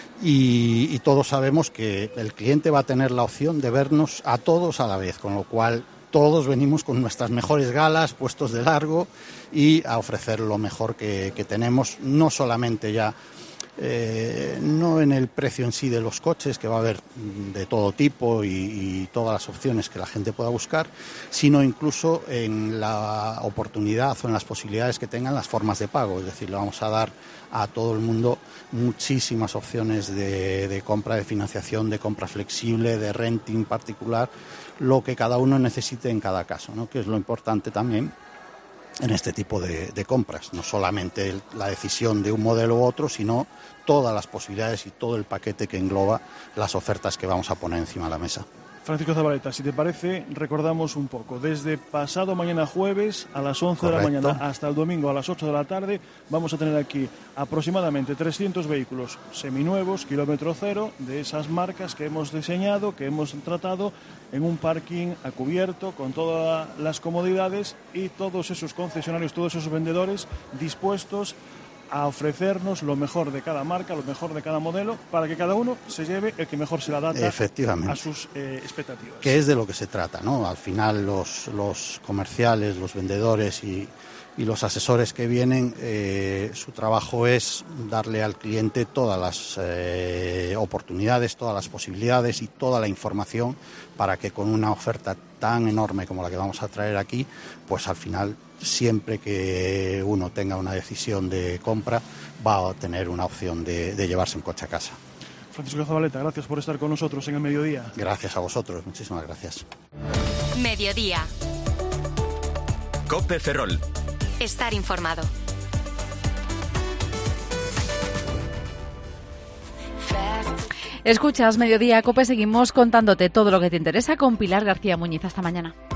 y, y todos sabemos que el cliente va a tener la opción de vernos a todos a la vez, con lo cual todos venimos con nuestras mejores galas, puestos de largo y a ofrecer lo mejor que, que tenemos, no solamente ya, eh, no en el precio en sí de los coches, que va a haber de todo tipo y, y todas las opciones que la gente pueda buscar, sino incluso en la oportunidad o en las posibilidades que tengan las formas de pago. Es decir, le vamos a dar a todo el mundo muchísimas opciones de, de compra, de financiación, de compra flexible, de renting particular, lo que cada uno necesite en cada caso, ¿no? Que es lo importante también en este tipo de, de compras, no solamente el, la decisión de un modelo u otro, sino todas las posibilidades y todo el paquete que engloba las ofertas que vamos a poner encima de la mesa. Francisco Zabaleta, si te parece, recordamos un poco. Desde pasado mañana jueves a las once Correcto. de la mañana hasta el domingo a las ocho de la tarde vamos a tener aquí aproximadamente trescientos vehículos seminuevos, kilómetro cero, de esas marcas que hemos diseñado, que hemos tratado en un parking a cubierto con todas las comodidades y todos esos concesionarios, todos esos vendedores dispuestos a ofrecernos lo mejor de cada marca, lo mejor de cada modelo, para que cada uno se lleve el que mejor se la adapta a sus eh, expectativas. Que es de lo que se trata, ¿no? Al final los, los comerciales, los vendedores y, y los asesores que vienen, eh, su trabajo es darle al cliente todas las eh, oportunidades, todas las posibilidades y toda la información para que con una oferta tan enorme como la que vamos a traer aquí, pues al final, siempre que uno tenga una decisión de compra, va a tener una opción de, de llevarse un coche a casa. Francisco Zabaleta, gracias por estar con nosotros en el Mediodía. Gracias a vosotros, muchísimas gracias. Mediodía. COPE Ferrol. Estar informado. Escuchas Mediodía COPE, seguimos contándote todo lo que te interesa con Pilar García Muñiz. Hasta mañana.